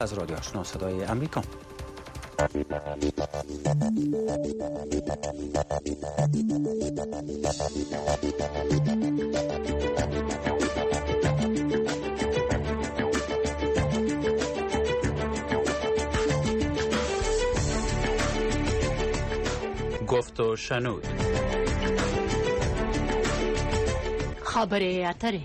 از رادیو آشنا صدای امریکا. گفت و شنود. خبره اتره.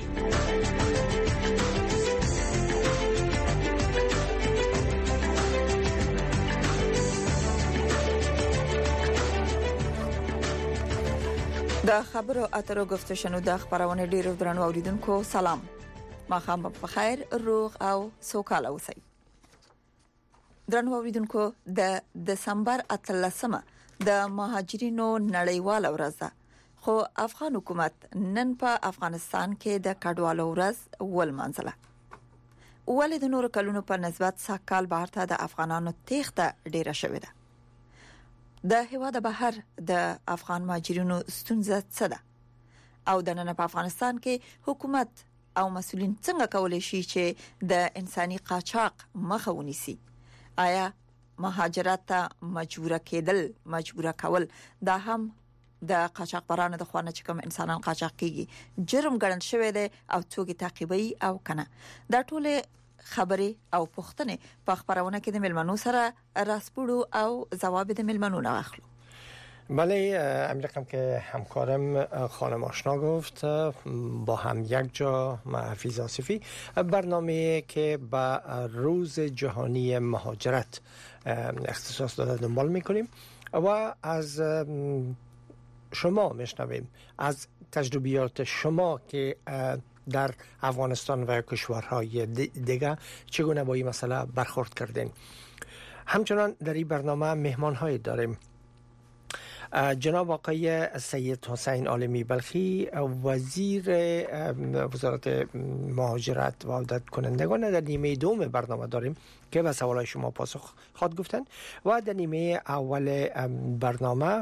د خبرو اترو گفت و شنود د خبرونه ډیرو درنو اوریدونکو سلام. ماښام په خیر، روغ او سوکاله اوسئ. درنو اوریدونکو د دسمبر 18مه د مهاجرینو نړیواله ورځ ده، خو افغان حکومت نن په افغانستان کې د کډوالو ورځ ولمانځله. ولې د نورو کلونو په نسبت سږکال بهر ته د افغانانو تېښته ډیره شوې ده؟ د هیواد بهر د افغان مهاجرینو ستونزه څه ده؟ او د نن په افغانستان کې حکومت او مسؤلین څنګه کولی شي چې د انساني قاچاق مخه ونیسي؟ آیا مهاجرت ته مجبور کول دا هم د قاچاقبرانو د خوانه چې کوم انسانان قاچاق کیږي جرم ګڼل شوی دی او څوک تعقیبوي او کنه؟ دا ټول خبرې او پوښتنې په خبرونه کې د ملمنو سره راسپړو او جواب د ملمنو نه اخلو. بله، امریکم که همکارم خانم آشنا گفت با هم یک جا حفیظ آصفی برنامه که به روز جهانی مهاجرت اختصاص داده دنبال میکنیم و از شما میشنویم، از تجربیات شما که در افغانستان و کشورهای دیگه چگونه با این مسئله برخورد کردین. همچنان در این برنامه مهمان‌های داریم. جناب آقای سید حسین عالمی بلخی، وزیر وزارت مهاجرت و عودت کنندگان، در نیمه دوم برنامه داریم که به سوالای شما پاسخ خواهد گفتن و در نیمه اول برنامه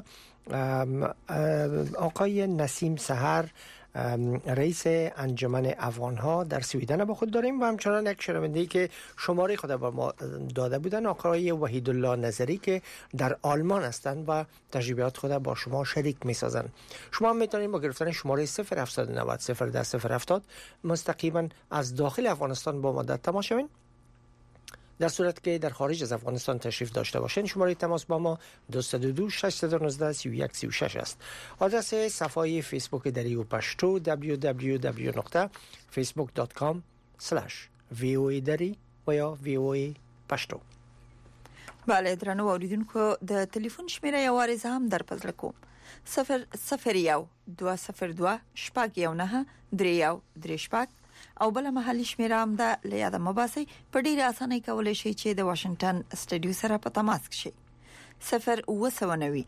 آقای نسیم سحر، رئیس انجمن افغان‌ها در سویدن با خود داریم و همچنان یک شنونده‌ای که شماره خود به ما داده بودن، آقای وحید الله نظری که در آلمان هستند و تجربیات خود با شما شریک می‌سازند. شما هم می‌تونید با گرفتن شماره 0790 010 مستقیما از داخل افغانستان با ما در تماس شوید. در صورت که در خارج از افغانستان تشریف داشته باشین، شماره تماس با ما 222 619 3136 است. آدرس صفحه فیسبوک دری و پشتو www.facebook.com/voa دری و یا voa پشتو. بله، درنو اوریدونکو د ټلیفون شمیره یو وارز هم در پزله کوم 001 202 شپږ یو نه 3 شپږ او بل محلي شمیره هم ده لیاده مباسي په ډیره اسانه کولای شي چې د واشنگټن سټډیو سره په تماس کې شي. 0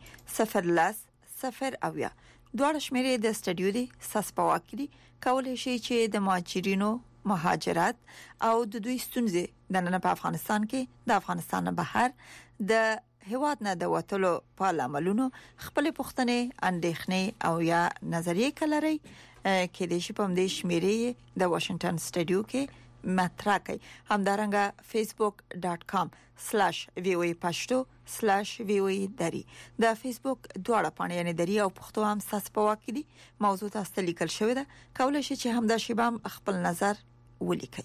0 دوه شمیره د سټډیو دی ساسپاواکلی کولای شي چې د مهاجرینو مهاجرت او د دوی ستونزې د نن په افغانستان کې د افغانستان بهر د هیواد نه د وټلو په لاملونو خپل پوښتنې، اندېښنې او یا نظریې کلري کې د شي په مدې شمیرې د واشنگټن سټډیو کې مطرح کوي. همدارنګه facebook.com/voa pashto/voa دری د فیسبوک دواړه پاڼې یعنی دری او پښتو هم ساس په واکې دي. موضوع تاسو لیکل شوی ده، کولای شئ چې هم د شیبام خپل نظر ولیکئ.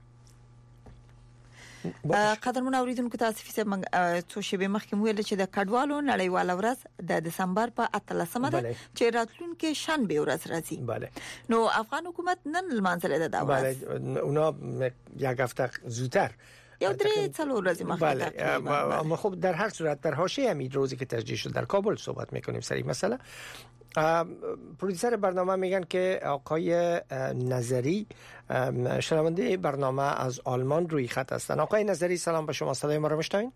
قدرمن اوریدونکو، تاسو فیسه څو شیبې مخکې ویل چې د کډوالو نړیواله ورځ د دسمبر په 18مه ده چې راتلونکي شنبه ورځ راځي. بله. نو افغان حکومت نن لمانځل ده. بله، اونا یک هفته زودتر یو درې څلور ورځې مخکې. بله، اما خب در هر صورت در حاشیه همین روزی که تجدید شد در کابل صحبت میکنیم سر این مسئله. پرودیسر برنامه میگن که آقای نظری، شنونده برنامه از آلمان، روی خط هستن. آقای نظری سلام به شما، صدای ما رو میشنوین؟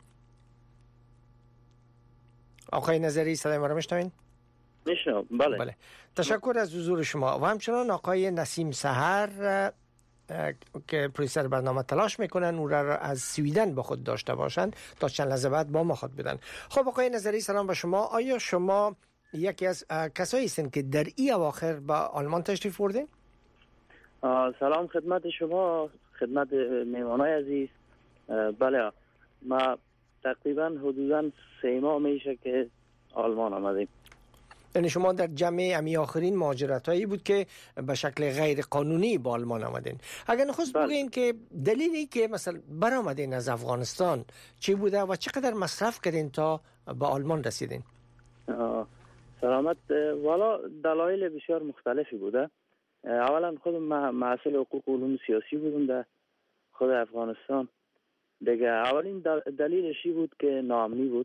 آقای نظری صدای ما رو میشنوین؟ میشنوم. بله. تشکر از حضور شما. و همچنان آقای نسیم سحر که پرودیسر برنامه تلاش میکنن او را از سویدن با خود داشته باشند تا چند لحظه بعد با ما خود بدن. خب آقای نظری سلام به شما. آیا شما یکی از کسایی هستین که در این اواخر به آلمان تشریف بردین؟ سلام خدمت شما، خدمت مهمانای عزیز. بله، ما تقریبا حدودا 3 ماه میشه که آلمان آمدیم. یعنی شما در جمع امی آخرین مهاجرتایی بود که به شکل غیر قانونی با آلمان آمدین. اگر نخست بگین که دلیلی که مثلا برآمدین از افغانستان چی بوده و چقدر مصرف کردین تا به آلمان رسیدین؟ سلامت. والا دلایل بسیار مختلفی بوده. اولا خودم محصل حقوق و علوم سیاسی بودم در خود افغانستان. دیگه اولین دلیلشی بود که ناامنی بود.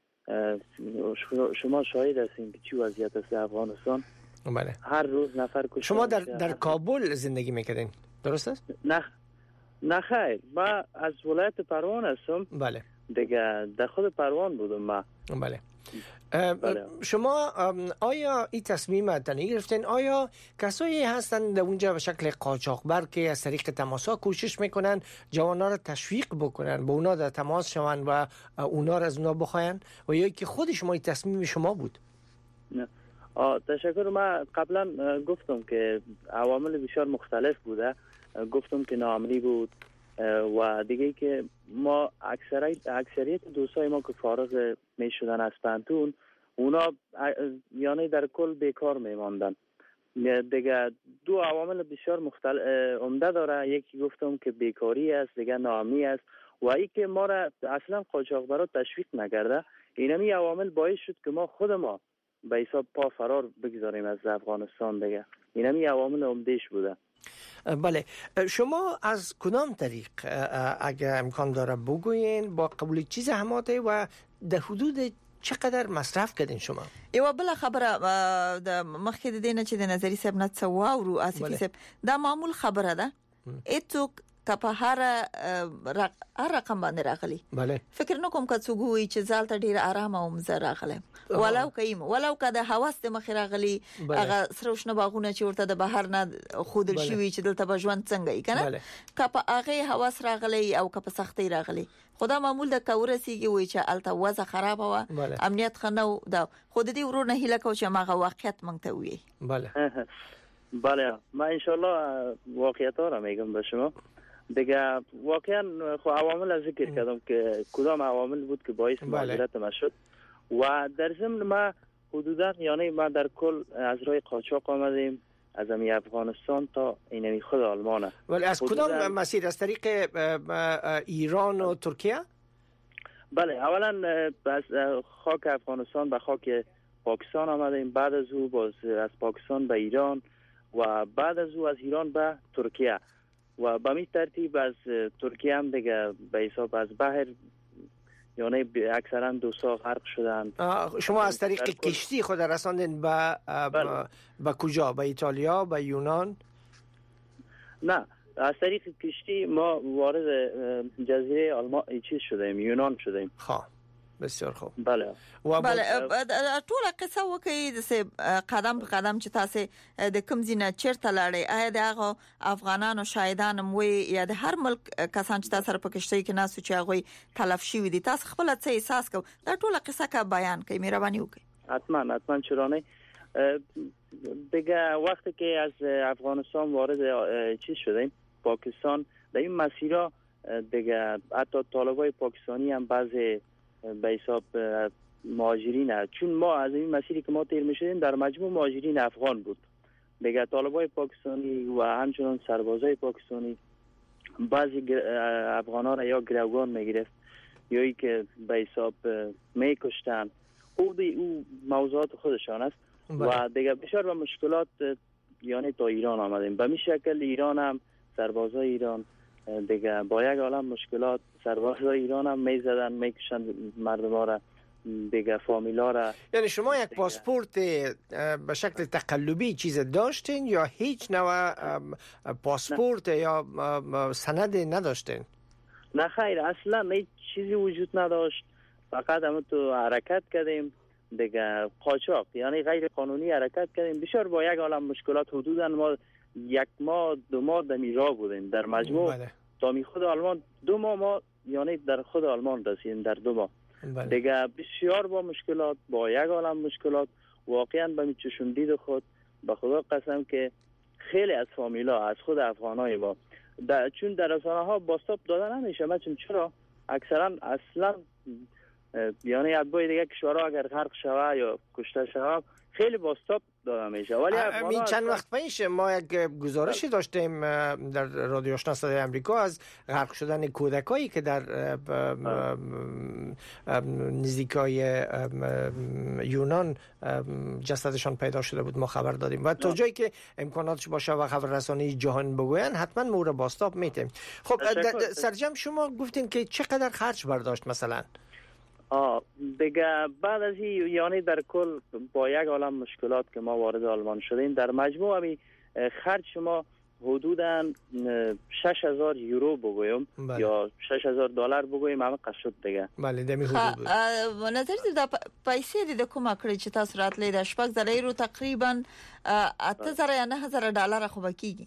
شما شاهد هستین که چی وضعیت است در افغانستان. بله. هر روز نفر کشته. شما در کابل زندگی میکردین درست است؟ نه خیر، ما از ولایت پروان هستم. بله. دیگه در خود پروان بودم ما. بله. شما آیا این تصمیم تنهایی گرفتین؟ آیا کسایی هستن در اونجا به شکل قاچاقبر که از طریق تماس‌ها کوشش میکنن جوانا را تشویق بکنن با اونا در تماس شون و اونا را از اونا بخواین، و یا که خود شما این تصمیم شما بود؟ نه. تشکر. ما قبلا گفتم که عوامل بسیار مختلف بوده. گفتم که ناامنی بود و دیگه که ما اکثریت دوستای ما که فارغ می شدن از پانتون، اونا یعنی در کل بیکار می ماندن. دیگه دو عوامل بسیار عمده داره. یکی گفتم که بیکاری است، دیگه ناامنی است و ای که ما را اصلا قاچاقبرا تشویق نکرده. اینمی عوامل باعث شد که ما خود ما به حساب پا فرار بگذاریم از افغانستان. دیگه اینمی عوامل عمدهش بوده. بله. شما از کدام طریق اگر امکان داره بگوین با قبول چیز زحماته و در حدود چقدر مصرف کردین شما؟ یو بل خبره د مخکې د دینه چې د نظری صاحب نه څو او اسفی صاحب دا معمول خبره ده. ایتو کپه هر رقم باندې راغلی. بله. فکر نکوم که څوک وي چې ځالته ډیر آرام او مزه راغلی. ولو که د حواس د مخ راغلی هغه سروشنه باغونه چې ورته د بهر نه خودل شي چې دلته بجوان څنګه ای کنه. کپه هغه حواس راغلی او کپه سختي راغلی. خدا معمول د کورسیږي وي چې الته وضع خراب و امنیت خنو دا خود دې ورونه هله کو چې ماغه واقعیت مونږ ته وي. بله. بله، ما ان شاء الله واقعیت را میگم به شما. دیگه واقعا خو عوامل ذکر کردم که کدام عوامل بود که باعث مهاجرت ما شد و در ضمن ما حدودا یعنی ما در کل از راه قاچاق آمدیم از افغانستان تا اینمی خود آلمان. ولی از کدام مسیر؟ از طریق ایران و ترکیه؟ بله، اولا از خاک افغانستان به خاک پاکستان آمدیم، بعد از او باز از پاکستان به ایران و بعد از او از ایران به ترکیه و به می ترتیب از ترکیه هم دیگه به حساب از بحر یعنی اکثرا دوستا غرق شدن. شما از طریق کشتی خود رساندین به کجا؟ به ایتالیا، به یونان؟ نه، از طریق کشتی ما وارد جزیره آلمان شدیم، یونان شدیم. خواه بسیار خوب. بله. بله ټول قصه وکي د قدم په قدم چې تاسو د کوم ځینه چیرته لاړې آیا د هغه افغانانو شاهدان مو یا د هر ملک کسان چې تاسو په کشته کې ناسو چې هغه تلف شوی دي تاسو خپل څه احساس کو دا ټول قصه کا بیان کوي مهرباني وکړئ. حتما چرانه دیگه وقتی که از افغانستان وارد شدیم پاکستان در این مسیرها دیگه حتی طالبای پاکستانی هم بعضی به حساب مهاجرین چون ما از این مسیری که ما طی می‌شدیم در مجموع مهاجرین افغان بود دیگه طالبای پاکستانی و همچنان سربازای پاکستانی بعضی افغانا را یا گروگان میگرفت یا ای که به حساب میکشتن او موضوعات خودشان است و دیگه بسیار به مشکلات یعنی تا ایران آمدیم به می شکل ایران هم سربازای ایران دیگه با یک عالم مشکلات سربازای ایران هم میزدن میکشن مردم ها را دیگه فامیلا را. یعنی شما یک پاسپورت به شکل تقلبی چیز داشتین یا هیچ نوع پاسپورت یا سند نداشتین؟ نه خیر اصلا هیچ چیزی وجود نداشت فقط هم تو حرکت کردیم دیگه قاچاق یعنی غیر قانونی حرکت کردیم بسیار با یک عالم مشکلات حدودا ما 1 ماه 2 ماه در میرا بودیم در مجموع تا می خود آلمان 2 ماه ما یعنی در خود آلمان رسیدیم در 2 ماه دیگه بسیار با مشکلات با یک عالم مشکلات واقعا به می چشم دید خود به خدا قسم که خیلی از فامیلا از خود افغانای ما چون در رسانه ها باستاب داده نمیشه. مثلا چرا اکثرا اصلا یعنی اتباع دیگه کشورها اگر غرق شوه یا کشته شوه خیلی باستاب داده میشه. ولی همین چند وقت پیش ما یک گزارشی داشتیم در رادیو آشنا صدای آمریکا از غرق شدن کودکایی که در نزدیکای یونان جسدشان پیدا شده بود، ما خبر دادیم و تا جایی که امکاناتش باشه و خبررسانی جهان بگوین حتما مورد باستاب میتیم. خب سرجم شما گفتین که چقدر خرج برداشت مثلا؟ دیگه بعد از این یعنی در کل با یک عالم مشکلات که ما وارد آلمان شدیم، در مجموع همی خرج شما حدوداً 6000 یورو بگویم یا 6000 دلار بگویم همه قشد دیگه. بله دمی حدود بود. نظر د پیسې د کومه کړی چې تاسو راتلې د شپږ زره رو تقریبا 8000 یا 9000 دلار خو بکیږي.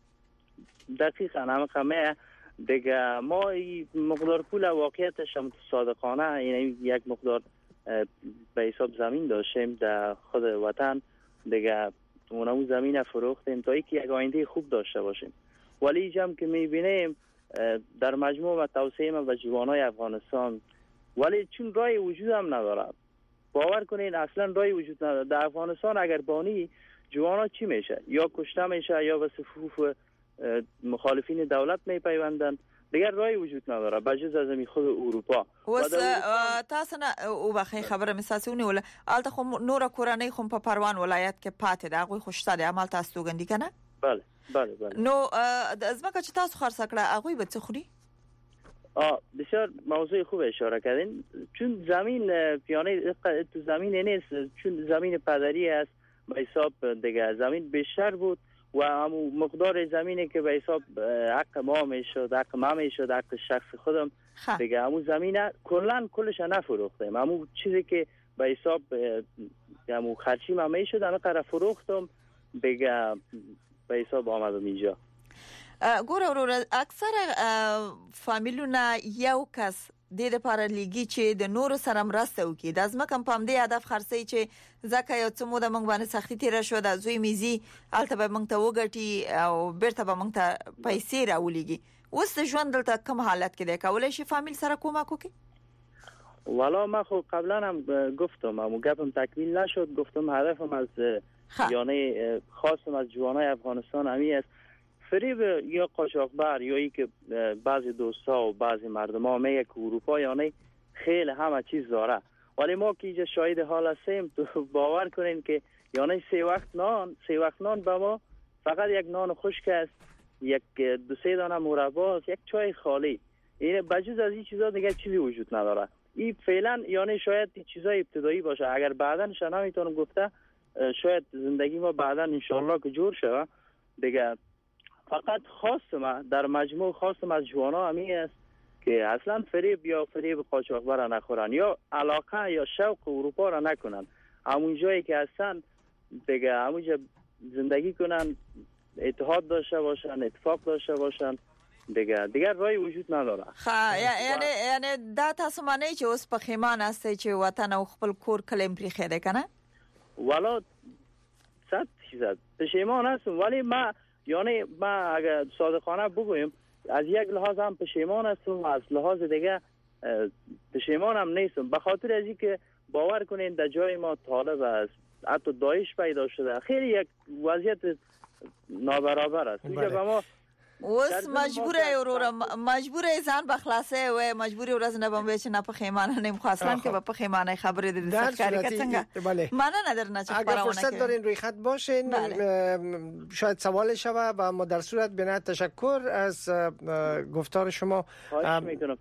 دقیقاً همه کمه دیگه. ما مقدار پول واقعیتش هم صادقانه یعنی یک مقدار به حساب زمین داشتیم در خود وطن دیگه، اون زمین فروختیم تا اینکه یک آینده خوب داشته باشیم. ولی اینجا که میبینیم در مجموع و توصیه ما به جوانای افغانستان، ولی چون رای وجود هم نداره، باور کنین اصلا رای وجود نداره در افغانستان. اگر بانی جوانا چی میشه؟ یا کشته میشه یا به صفوف مخالفین دولت میپیوندن، دیگر رای وجود نداره بجز از خود اروپا. وس تاسو نه او بخې خبره مساسونه ولا الته خو نور کورنۍ خو په پروان ولایت کې پاتې دا غوي خوشته د عمل تاسو ګندې کنه؟ بله بله بله. نو از ما چې تاسو خرڅ کړه هغه به څه خوري؟ بسیار موضوع خوب اشاره کردین. چون زمین یعنی تو زمین نیست، چون زمین پدری است به حساب دیگه زمین بیشتر بود و مقدار زمینی که به حساب حق ما میشد، حق ما میشد، حق شخص خودم دیگه، همون زمینه کلش نفروختم. همون چیزی که به حساب همون خرچی ما میشد همه قرار فروختم دیگه، به حساب آمدم اینجا. ګوره ورور اکثر فامیلونه یو کس د دې لپاره لګي چې د نور سره مرسته وکړي. د ځمکه په همدې هدف خرڅي چې ځکه یو څه موده موږ باندې سختي تیر شو، د زوی میزي الته به موږ ته وګټي او بیرته به موږ ته پیسې راولېږي. اوس د ژوند دلته کوم حالت کې دی؟ کولای شي فامیل سره کومک وکړي؟ والا ما خب قبلا هم گفتم، اما گپم تکمیل نشد. گفتم هدفم از یعنی خواستم از جوانای افغانستان همی است فریب یا قاچاقبر یا ای که بعضی دوستا و بعضی مردم ها میگه که اروپا یعنی خیلی همه چیز داره، ولی ما که اینجا شاهد حال هستیم تو باور کنین که یعنی سه وقت نان به ما فقط یک نان خشک است، یک دو سه دانه مربا، یک چای خالی. این بجز از این چیزا دیگه چیزی وجود نداره. این فعلا یعنی شاید چیزای ابتدایی باشه، اگر بعداً شنا میتونم گفته شاید زندگی ما بعداً انشالله که جور شه دیگه. فقط خواستم در مجموع خواستم از جوانا همی است که اصلا فریب قاچاقبر را نخورن یا علاقه یا شوق اروپا را نکنن. همون جایی که هستن دیگه همونجا زندگی کنن، اتحاد داشته باشن، اتفاق داشته باشن دیگه رای وجود نداره. یعنی دا تاسو معنی چې اوس پښیمان هستی چې وطن او خپل کور کلم پرې خېده کنه؟ والا 100% پښیمان هستم، ولی ما اگر صادقانه بگویم از یک لحاظ هم پشیمان هستم و از لحاظ دیگه پشیمان هم نیستم، به خاطر از اینکه باور کنین در جای ما طالب است، حتی داعش پیدا شده، خیلی یک وضعیت نابرابر است. بله. ما اوس مجبوره ځان بخلاصه و مجبوری ورځ نه بم چې نه پخیمانه نیم خاصلن که به پخیمانه خبرې د سرکاري څنګه مننه درنه چې اگر فرصت دارین روی خط باشین شاید سوال شوه و ما در صورت بنا تشکر از گفتار شما. خواهش میکنم.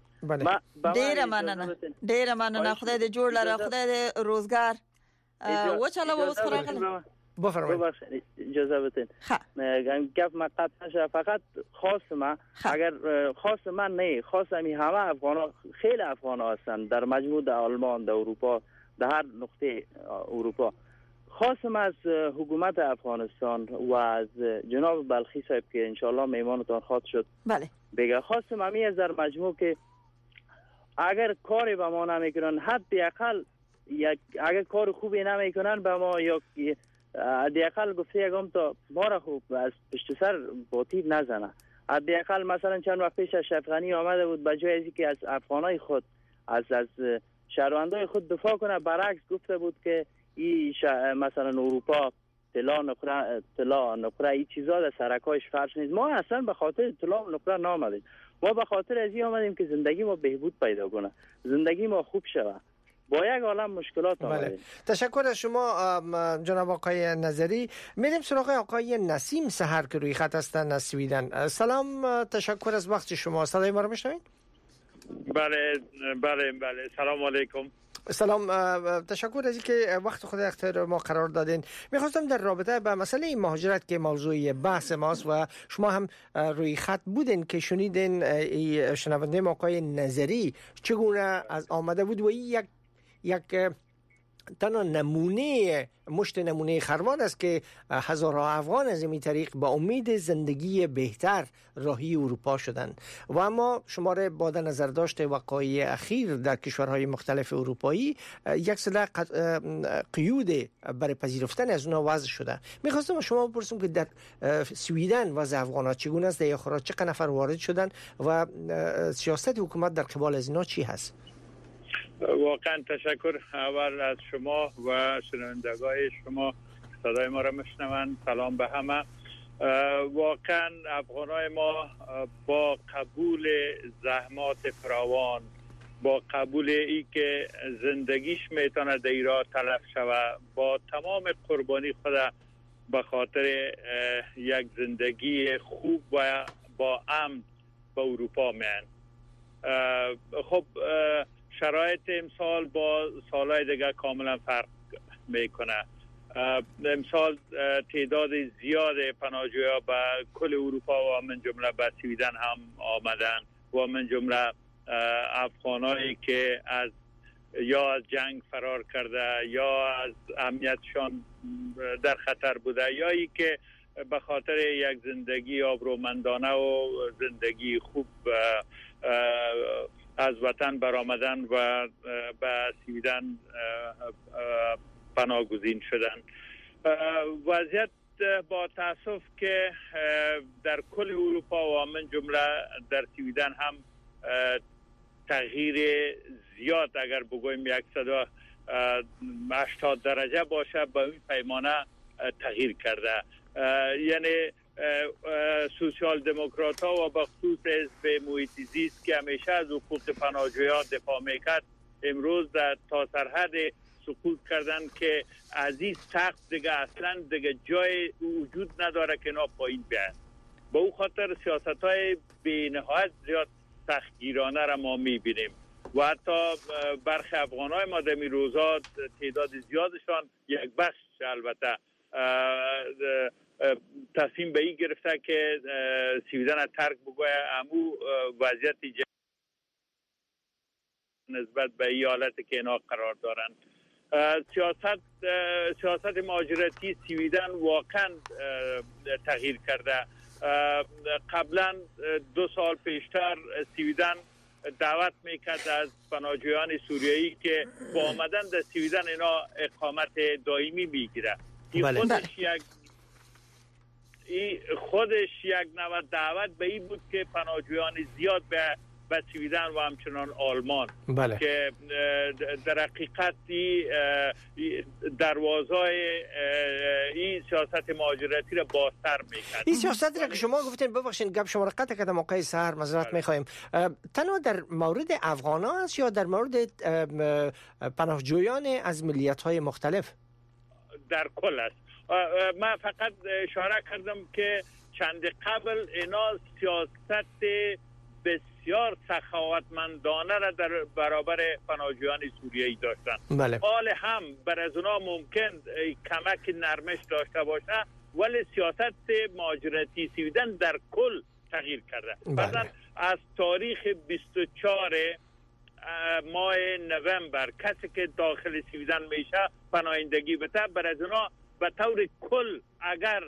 ډیر مننه خدای دې جوړ لره، خدای دې روزگار وچاله اوس خورغله. ببخشید اجازه بدین گفت من قطع نشه. فقط خواست من اگر خواست من نه خواست همه افغان خیلی افغان هستن در مجموع در آلمان، در اروپا، در هر نقطه اروپا. خواستم از حکومت افغانستان و از جناب بلخی صاحب که انشالله میمانتان خواهد شد بله بگه خواستم همه از در مجموع که اگر کاری به ما نمیکنن حداقل اگر کار خوبی نمیکنن به ما یا حداقل گفته یکم تا ما را خوب از پشت سر با تیر نزنه. حداقل مثلا چند وقت پیش اشرف غنی آمده بود به جای از اینکه از افغانای خود از شهروندای خود دفاع کنه، برعکس گفته بود که این مثلا اروپا طلا نقره این چیزا در سرکایش فرش نیست. ما اصلا به خاطر طلا نقره نامدیم، ما به خاطر از این آمدیم که زندگی ما بهبود پیدا کنه، زندگی ما خوب شوه. با یک عالم مشکلات آمدیم. بله. تشکر از شما جناب آقای نظری. میریم سراغ آقای نسیم سحر که روی خط هستن از سویدن. سلام، تشکر از وقت شما. صدای ما رو میشنوید؟ بله. سلام علیکم. سلام، تشکر از اینکه وقت خود اختیار ما قرار دادین. میخواستم در رابطه با مسئله مهاجرت که موضوع بحث ماست و شما هم روی خط بودین که شنیدین شنونده ما آقای نظری چگونه از آمده بود و یک تنها نمونه خروان است که هزارها افغان از این طریق با امید زندگی بهتر راهی اروپا شدند. و اما شماره با نظر داشته وقایع اخیر در کشورهای مختلف اروپایی یک سری قیود برای پذیرفتن از اونها وضع شده. میخواستم شما بپرسم که در سویدن وضع افغان‌ها چگونه است، در آخرات چقدر نفر وارد شدن و سیاست حکومت در قبال از اینا چی هست؟ واقعا تشکر اول از شما و شنوندگان شما صدای ما را میشنوند. سلام به همه. واقعا افغانای ما با قبول زحمات فراوان، با قبول ای که زندگیش میتونه در ایران تلف شوه، با تمام قربانی خود به خاطر یک زندگی خوب و با امن به اروپا میان. خب شرایط امسال با سالهای دیگه کاملا فرق میکنه. امسال تعداد زیاد پناهجویان به کل اروپا و من جمله به سویدن هم آمدن و من جمله افغانایی که از جنگ فرار کرده یا از امنیتشان در خطر بوده یا ای که به خاطر یک زندگی آبرومندانه و زندگی خوب از وطن برآمدن و به سویدن پناهگزین شدن. وضعیت با تاسف که در کل اروپا و من جمله در سویدن هم تغییر زیاد، اگر بگویم 180 درجه باشه، به این پیمانه تغییر کرده. یعنی سوسیال دموکرات ها و بخصوص حزب محیط زیست که همیشه از حقوق پناهجویان دفاع میکرد، امروز تا سرحد سقوط کردن که از این سقف دیگه جای وجود نداره که اینا پایین بیاین. با او خاطر سیاست های بی نهایت زیاد سختگیرانه را ما میبینیم و حتی برخی افغان های ما در این روزا تعداد زیادشان، یک بخش البته، تصمیم به این گرفته که سویدن ترک بگویه. امو وضعیت نسبت به این حالت که اینا قرار دارند. سیاست مهاجرتی سویدن واقعا تغییر کرده. قبلا 2 سال پیشتر سویدن دعوت میکرد از پناهجویان سوریایی که با آمدن در سویدن اینا اقامت دائمی میگیره. خودش یک نوع دعوت به این بود که پناهجویان زیاد به سویدن و همچنان آلمان که در حقیقت دروازهای این سیاست مهاجرتی را بازتر میکرد. این سیاستی را که شما گفتین، ببخشید گپ شما را قطع کردم آقای سحر، معذرت میخوایم، تنها در مورد افغان‌ها است یا در مورد پناهجویان از ملیت‌های مختلف؟ در کل است. من فقط اشاره کردم که چند قبل اینا سیاست بسیار سخاوتمندانه را در برابر پناهجویان سوریایی داشتن. حال هم بر از اونا ممکن کمک نرمش داشته باشه، ولی سیاست مهاجرتی سویدن در کل تغییر کرده. مثلا از تاریخ 24 ماه نوامبر کسی که داخل سویدن میشه پناهندگی بده، بر از اونا به طور کل اگر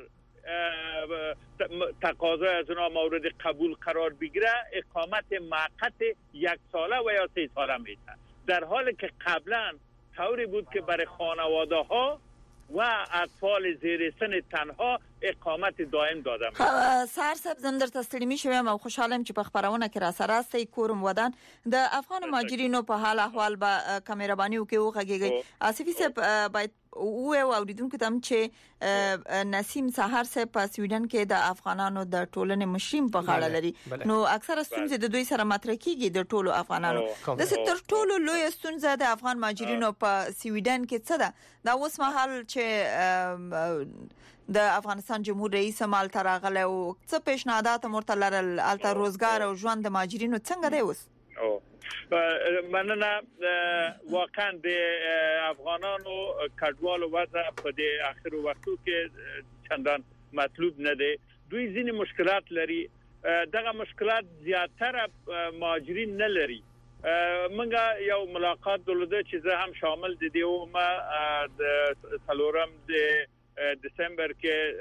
تقاضای از اونا مورد قبول قرار بگیره، اقامت موقت 1 ساله و یا 3 ساله میده. در حالی که قبلا طوری بود که برای خانواده ها و اطفال زیر سن تنها اقامت دائم دادم. سهر صاحب زم در تسلیمی شوم او خوشحالم چې په خبرونه کې را سره استي کورم ودان د افغان مهاجرینو په حال احوال به کیمرا باندې وکي وغږیږي. آصفي صاحب باید او اوریدونکو ته چې نسیم سهر صاحب په سویډن کې د افغانانو د ټولنې مشریم په غاړه لري نو اکثره ستونزې د دوی سره مطرح کیږي د ټولو افغانانو. د ستر ټولو لوی ستونزه د افغان مهاجرینو په سویډن کې څه ده؟ دا اوس مهال چې د افغانستان جمهور رئیس مال تراغله او څه پیشنهادات مرته لرل الته روزګار او ژوند د مهاجرینو څنګه دی اوس؟ مننه. واقعا د افغانانو کډوالو وضع په د اخر وختو کې چندان مطلوب نه دی. دوی ځینې مشکلات لري. دغه مشکلات زیاتره مهاجرین نه لري. منګه یو ملاقات درلوده چې زه هم شامل دي او ما د څلورم د دسمبر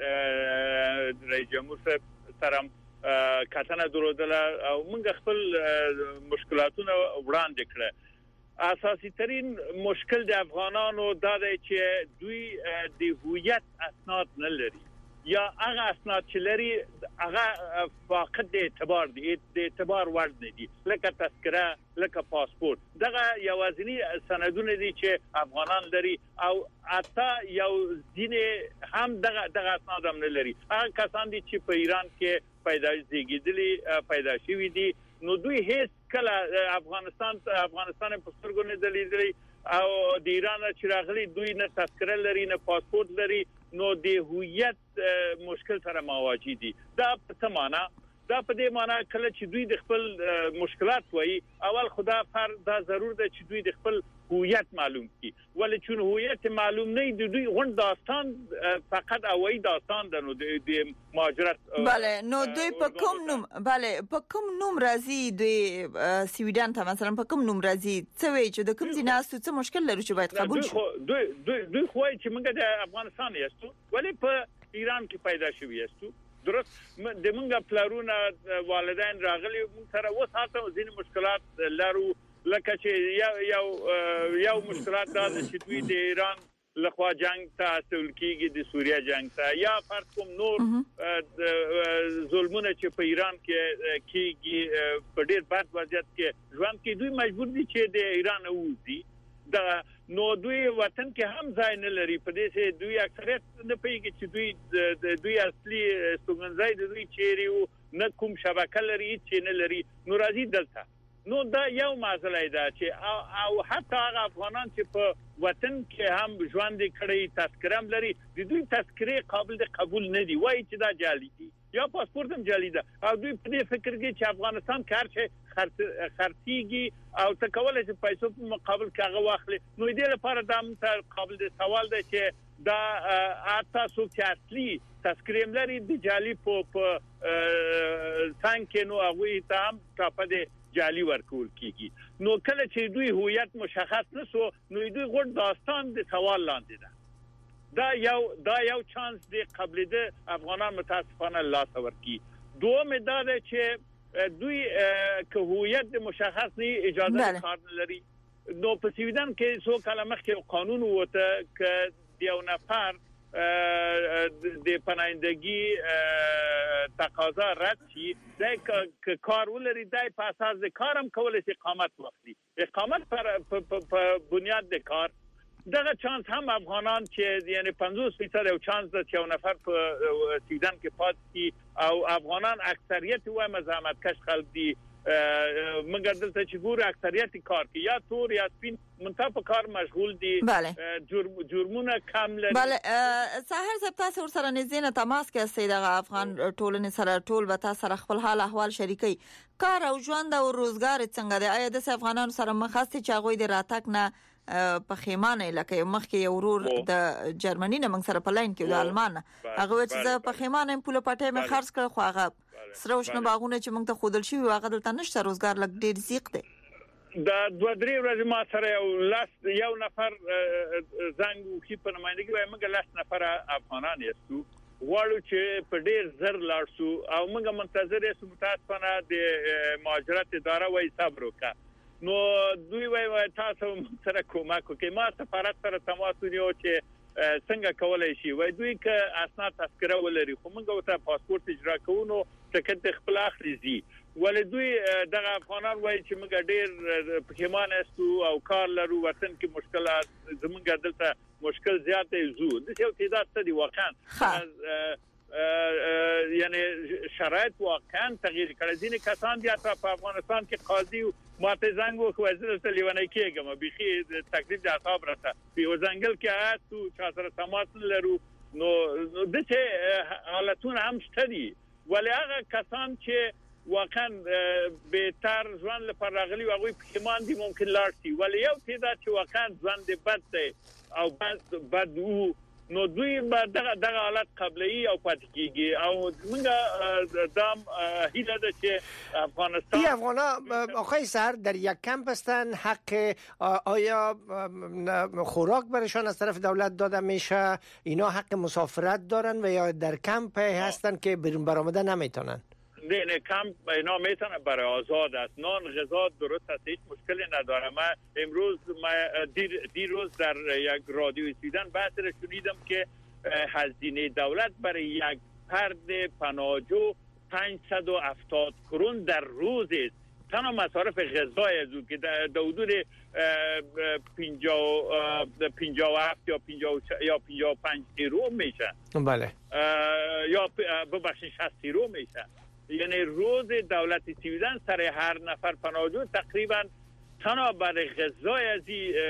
کې رئیس جمهور سره کاتنه درلوده او موږ خپل مشکلاتونه وړاندې کړه. اساسي ترين مشکل د افغانانو دا دی چې دوی د هویت اسناد نه لري یا هغه اسناد چې لري هغه فاقد د اعتبار دي، د اعتبار وړ نه دي، لکه تذکره، لکه پاسپورت. دغه یوازینی سندونه دي چې افغانان لري او اته یو دین هم دغه اسناد هم نه لري. هغه کسان دي چې په ایران کې پیدا شوي دي نو دوی هیڅ کله افغانستان په سترګو نه دلیدلي او د ایران چې راغلي دوی نه تذکره لري نه پاسپورت لري نو د هویت مشکل سره مواجه دي. دا په څه معنا؟ دا په دې معنا کله چې دوی د خپل مشکلات وایي اول خدا پر دا ضرور ده چې دوی د خپل هویت معلوم کړي ولی چون هویت معلوم نه دی دوی غون داستان فقط اوای داستان ده نو د مهاجرت. بله نو دوی په کوم نوم په کوم نوم راځي دوی سویډن ته مثلا په کوم نوم راځي څه وی چې د کوم ځیناستو څه مشکل لري چې باید قبول شي؟ دوی خوای چې موږ د افغانستان یاستو ولی په ایران کې پیدا شوی یاستو درست د موږ پلارونه والدین راغلي موږ سره وساته ځین مشکلات لرو لکه چې یو مشکلات دا چې دوی د ایران لخوا جنگ ته تسول کیږي د سوریه جنگ ته یا فرض کوم نور ظلمونه چې په ایران کې کیږي په ډیر بد وضعیت کې ژوند کې دوی مجبور دي چې د ایران ووځي. دا نو دوی وطن کې هم ځای نه لري په دې چې دوی اکثریت نه پیږي چې دوی اصلي ستوګنځای د دوی چیرې نه کوم شبکه لري چې نه لري نو راځي دلته. نو دا یو مسله ده چې او حتی هغه افغانان چې په وطن کې هم ژوند کړي تذکرم لري د دوی تذکره قابل د قبول نه دی وایي چې دا جعلي دي یا پاسپورت هم جعلي ده او دوی په دې فکر کې چې افغانستان کار چې خرڅيږي او تکول چې پیسو په مقابل کاغه واخلي نو دې لپاره دا قابل د سوال ده چې دا تاسو چې اصلي تذکرم لري د جعلي په څنګه نو هغه ته هم په جعلی ورکول کیږي نو کله چې دوی هویت مشخص نسو نو دوی غوړ داستان د سوال لاندې ده. دا یو چانس دی قبل د افغانان متاسفانه لا تصور کی. دوم دا ده چې دوی که هویت مشخص نه اجازه کار لري نو په سویډن کې څو کله مخکې قانون وته ک دیو نفر د پناهندگی تقاضا رد شي د کار ولري د په اساس د کارم کولای شي اقامت واخلي اقامت په بنیاد د کار دغه چانس هم افغانان چې یعنی 50% یو چانس د یو نفر په سویډن کې پاتې او افغانان اکثریت و مزاحمت کش خلک دي مگر دلته چې ګور اکثریت کار کوي یا تور یا سپین منتها په کار مشغول دي جرمونه کم لري. بله سحر صاحب تاسو سره نږدې تماس کې استئ د افغان ټولنې سره ټول به تاسو سره خپل حال احوال شریکي کار او ژوند او روزګار څنګه دی؟ آیا د افغانانو سره مخاستي چې هغه د راتګ نه په خیمانه لکه مخکې یو ورور د جرمني نه موږ سره په لاین کې د آلمان هغه چې په خیمانه په پټه مې خرڅ کړ خو هغه سروشنه باغونه چې موږ ته خودل شي هغه دلته نشته روزګار لګ ډیر زیق دی. دا 2-3 ورځې ما سره یو نفر زنګ وکړي په نمائندګي وای موږ 10 نفر افغانان یو غواړو چې په ډیر زر لاړ شو او موږ منتظر یو متاسفانه د مهاجرت اداره وای صبر وکړه نو دوی وای تاسو سره کومک وکړئ. ما سفارت سره تماس ونیو چې څنګه کولای شي وای دوی که اسناد تذکره ولري خو موږ ته پاسپورت اجرا کوو ټکټ خپل اخلي ولې دوی دغه افغانان وای چې موږ ډېر پښیمان استو او کار لرو وطن کې مشکلات زمونږ دلته مشکل زیات زو د یو تعداد ته دی واقعا یعنی شرایط واقعا تغییر کړي ځینې کسان بیا په افغانستان کې قاضي ماته زنګ وکړ ته لیونی کېږم بيخي تکلیف د اعصاب راته په ځنګل کې تو چا سره سمات لرو نو د څه حالتونه هم شته دي ولې هغه کسان چې واقعا به تر ځوان لپاره راغلي او هغه پښیمان دي ممکن لاړ شي ولې یو تعداد چې واقعا ځوان دي بد دی او بد نو دوی به دغه حالت قبلي او پاتې کیږي او موږ دام هیله ده چې افغانستان افغانا آقای سر در یک کمپ هستن حق آیا خوراک برشان از طرف دولت داده میشه اینا حق مسافرت دارن و یا در کمپ هستن که بیرون برآمده نمیتونن نه کمپ اینا میتونه برای آزاد است نان غذا درست است هیچ مشکلی نداره من امروز دیروز در یک رادیو سویدن بحث را شنیدم که هزینه دولت برای یک فرد پناهجو 570 کرون در روز است تنها مصارف غذای از او که در حدود 57 یا 55 یورو میشه بله یا ببخشید 60 یورو میشه یعنی روز دولت سویدن سر هر نفر پناهجو تقریبا تنها برای غذای از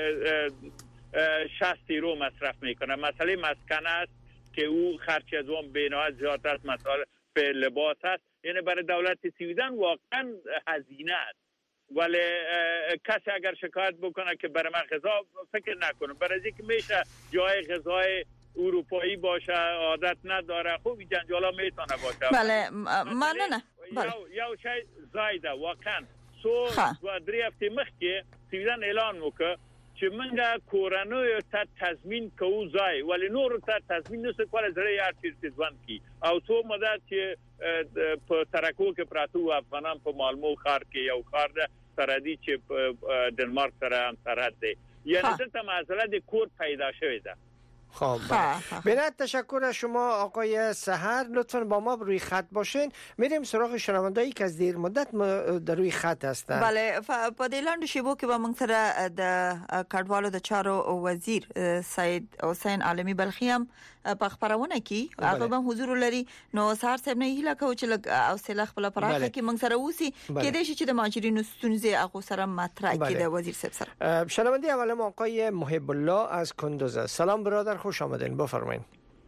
60 یورو مصرف میکنه مسئله مسکن است که او خرچ از اون بین‌نهایت زیاد است مسئله لباس است یعنی برای دولت سویدن واقعا هزینه است ولی کسی اگر شکایت بکنه که برای من غذا فکر نکنه برای اینکه میشه جای غذای اروپایی باشه عادت نداره خوب جنجالا میتونه باشه بله ممنونه یو شی زایده واقعا و دری هفته مخکې سویدن اعلان وکړ چې موږ کورنیو ته تضمین کوو ځای ولی نور ته تضمین نشو کولای زړه هر چیز ځوان کی او څو مدت چې په ترکو کې پراتو افغانان په مالمو ښار کې یو ښار ده سرحدي چې په دنمارک سره هم سرحد دی یعنی دلته مسئله د کور پیدا شوی ده خب بنات تشکر از شما آقای سحر لطفا با ما روی خط باشین میریم سراغ شنوندهایی که از دیر مدت در روی خط هستن بله په دې لاندې شیبو کې به موږ سره د کډوالو د چارو وزیر سید حسین عالمی بلخی هم په خبرونه کې هغه به حضور لري نو سحر صاحب نه هیله کوم چې لږ حوصله خپل پراخه کې موږ سره اوسي کې دې چې د مهاجرینو ستونزې هغه سره مطرح کړي د وزیر صاحب سره شنونده اول ما آقای محب الله از کندوز سلام برادر خوش آمدین بفرمایید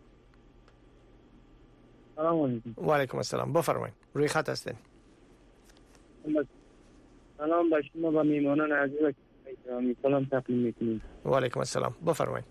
سلام علیکم و علیکم السلام بفرمایید روی خط هستین سلام به شما و میهمانان عزیز سلام تقدیم میکنیم و علیکم السلام بفرمایید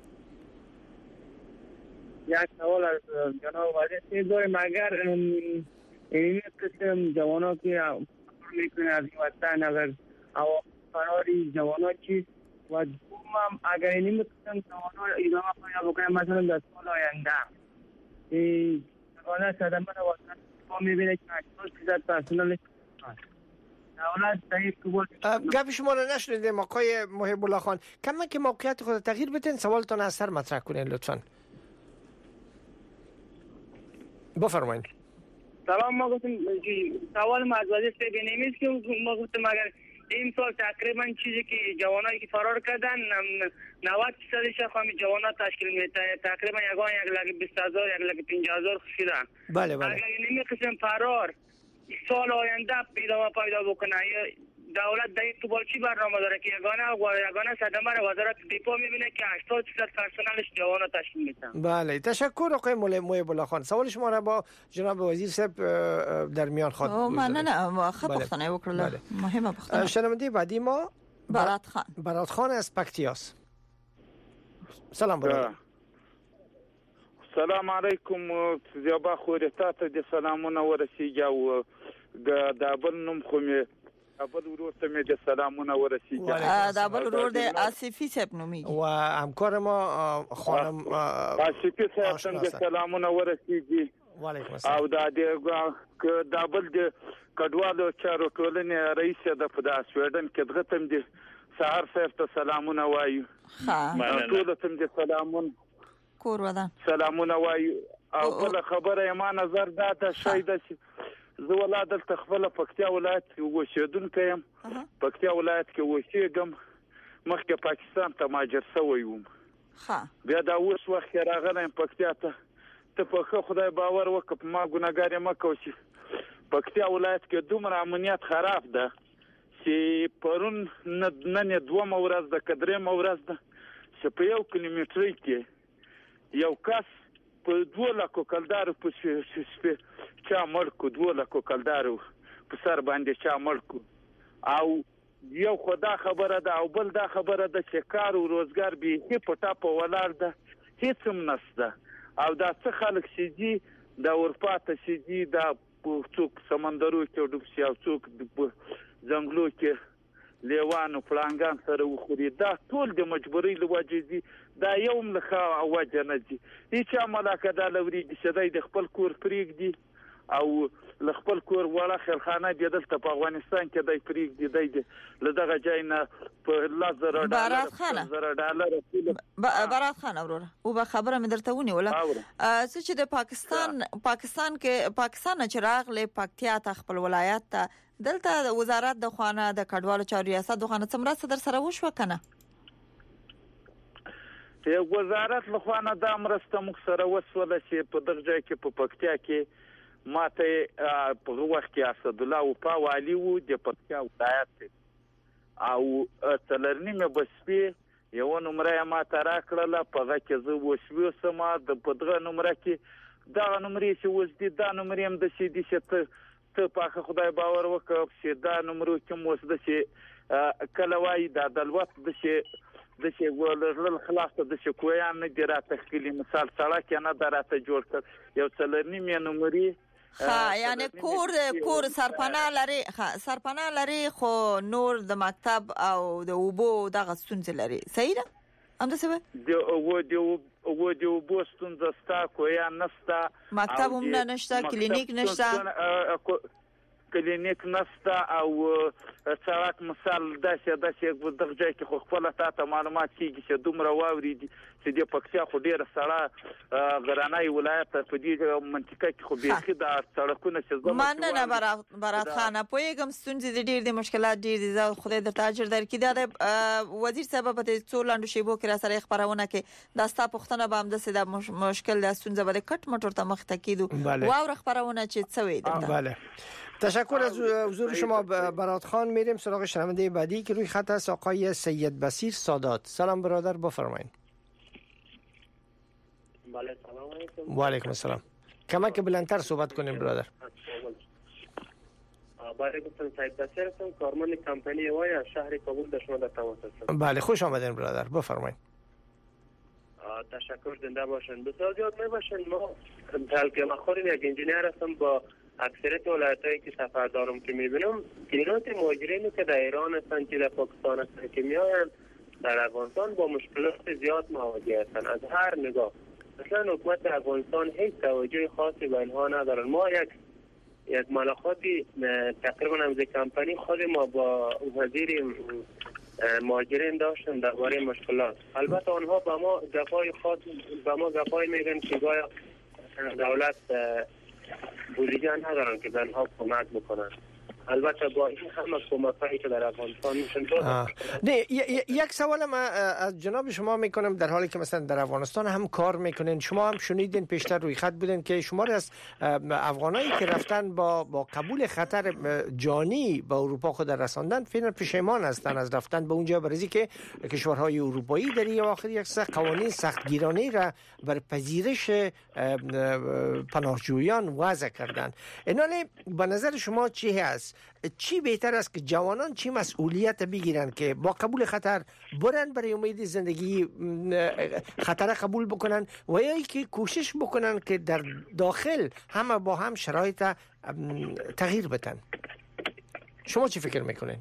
یک سوال از جناب وزیر داره مگر این قسم جوانا که میکنه از این وطن اگر فراری جوانا چیست و دوم اگر این قسم جوانا ادامه پیدا بکنه مثلا در سال آینده این جوانا صدمه وطن ما میبینه که 80% پرسنل گپ شما رو نشنیدیم آقای محب الله خان کما که موقعیت خود تغییر بدین سوالتون از سر مطرح کنین لطفاً بفرمایید سلام ما گفتم سوال مزادی سے بنیمیز که ما گفتم اگر این سال تقریبا چیزی که جوانایی که فرار کردن 90% همین جوانا تشکیل میده تقریبا یک 20000 یک 50000 شدن بله بله اگر این قسم فرار سال آینده پیدا بکنه دولت در تو چی برنامه داره که یگانه صدمه رو وزارت دفاع میبینه که 80% پرسنلش جوانا تشکیل میدن. بله تشکر آقای محب الله خان سوال شما را با جناب وزیر صاحب در میان خواهد نه خب بختنه وکړه مهمه بختنه شنونده بعدی ما برات خان از پکتیاس سلام برادر سلام علیکم زیبا خورتا ته د سلامونه ورسیږي او د بل نوم خو می اول ورور ته می د سلامونه ورسیږي د بل ورور د آصفی صاحب نومي و همکار ما خانم آصفی صاحب د سلامونه ورسیږي وعلیکم السلام او د بل د کډوالو چارو ټولنې رئیس د سویډن کې دغه تم د سحر صاحب ته سلامونه وایو ټول ته د سلامونه کور ودان سلامونه وایو او بل خبره ما نظر دا ته شي د زه ولادت تخفله پکتیا ولایت کې اوسېدونکی یم پکتیا ولایت کې اوسېږم مخکې پاکستان ته مهاجر شوی وم بیا دا اوس وخت راغلی پکتیا ته په خدای باور وکړه په ما ګناهګار مه کوه چې پکتیا ولایت کې دومره امنیت خراب ده چې پرون نن دومره ورځ ده که درېیمه ورځ ده چې په 1 کیلومتر کې یو کس په 2 لکو کلدارو په چا مړ کو 2 لکو کلدارو په سر باندې چا مړ کو او یو خدا خبره ده او بل دا خبره ده چې کار او روزګار به په ټاپه ولاړ ده هیڅ هم نشته او دا څه خلک چې دي د اروپا ته چې دي دا څوک سمندرو کې ډوب شي او څوک ځنګلو کې لیوانو پلانګان سره وخوري دا ټول د مجبورۍ له وجې دي دا یو ملخه وجه نه دي هیڅ عملاکه دا لوريږي چې د خپل کور پرېږدي او ل خپل کور ولا خیرخانه دی دلته په افغانستان کې د پرېږدي د لدغه ځای نه په لزر ډالر بارات خان اورور او به خبره مې درته ونیوله چې د پاکستان چې راغله پکتیا ته خپل ولایت ته دلته وزارت د خوانه د کډوالو چارو ریاست د خوانه څمره صدر سره وشو کنه ته وزارت له خوانه د امرسته مخ سره وسوله چې په دغه ځای کې په پکتیا کې ماته په وخت کې اسد الله او په والی وو د پکتیا ولایت او تلرنیمه بسپی یو نمبر ما ترا کړل په غکه زو وشو سما د پدغه نمبر کې دا نمبر چې وځي دا نمبر هم د سي دي چې ته په خدای باور وکړه چې دا نمبر کوم وسده چې کله وای دا دلوت د شي ولر خلاص د شکویان نه دی راته خلی مثال سړک نه دراته جوړ کړ یو څلرنیمه نمبر یعنی کور سرپناه لري خو نور د مکتب او د وبو دغه ستونزې لري صحیح ده همدا څه و د وبو ستونزه ستا کویا نستا مکتب هم نشته کلینیک نشته کلینیک نستا او سړک مثال داسې دغه ځای کې خو خپل تاسو معلومات کیږي چې دومره واوري دي چې د پکتیا خو ډیره سړه غرانای ولایت په دې منطقه کې خو به د سړکونو چې زموږ مننه برات خان په یګم ستونزې ډیر د مشکلات ډیر دي خدای د تاجر درکې د وزیر صاحب په څو لاندو شیبو کې را سره خبرونه کې د ستا پښتنه به هم د مشکل د ستونزې به کټ مټور ته مخ تکیدو واو خبرونه چې څه وي بله تشکر از حضور شما برات خان. میریم سراغ شنونده بعدی که روی خط است آقای سید بصیر سادات. سلام برادر بفرمایید. بله سلام علیکم. و علیکم السلام. کمک بلندتر صحبت کنیم برادر. بله گفتم سید بصیر هستم کارمند کمپانی وای از شهر کابل در شما در تماس هستم. بله خوش آمدین برادر بفرمایید. تشکر زنده باشین. بسیار زیاد میباشین. ما بلکه مخاریم یک انجینیر هستم با اکثریت ولایتایی که سفر دارم که میبینم تعداد مهاجرینی که در ایران هستند که در پاکستان هستند که میآیند در افغانستان با مشکلات زیاد مواجه هستند از هر نگاه. اصلا حکومت افغانستان هیچ توجه خاصی به اینها ندارن. ما یک ملاقاتی تقریبا از کمپانی خود ما با وزیر مهاجرین داشتن درباره مشکلات. البته آنها به ما گپای میگن که گایا دولت بودجه ندارن که به آنها کمک بکنن. البته با این همه کمکایی که در افغانستان میشن یک سوال ما از جناب شما میکنم در حالی که مثلا در افغانستان هم کار میکنین شما هم شنیدین پیشتر روی خط بودین که شماری از افغانایی که رفتن با قبول خطر جانی به اروپا خود رساندن فعلا پشیمان هستن از رفتن به اونجا برای که کشورهای اروپایی در این آخر یک قوانین سختگیرانه را بر پذیرش پناهجویان وضع کردن. ایناله به نظر شما چی هست؟ چی بهتر است که جوانان چی مسئولیت بگیرن که با قبول خطر برن برای امید زندگی خطر قبول بکنن و یا که کوشش بکنن که در داخل همه با هم شرایط تغییر بدن؟ شما چی فکر میکنین؟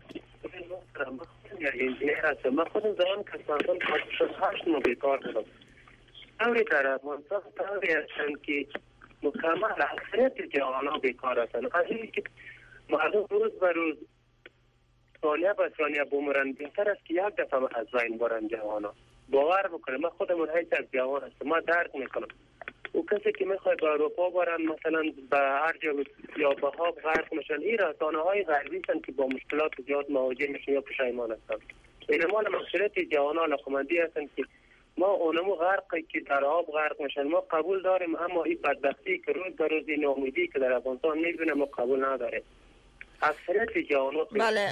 من خودم زمان که سازم 8 ماه بیکار بودم. اولی در افغانستان طوری هستند که مکمل اکثریت جوانان بیکار هستند. از این که مردم روز به روز ثانیه به ثانیه بمیرن بهتر است که یک دفعه از بین برن جوانان. باور بکنه من خودم حیث از جوان هستم، ما درک میکنم او کسی که میخواد به اروپا برن مثلا به هر جا یا به ها غرق میشن، این رسانه های غربی هستند که با مشکلات زیاد مواجه میشن یا پشیمان هستند. این مال مسئولیت جوانان علاقمندی هستند که ما اونمو غرقی که در آب غرق میشن ما قبول داریم، اما این بدبختی که روز به روز این امیدی که در افغانستان میبینه ما قبول نداریم. اکثریت جوانان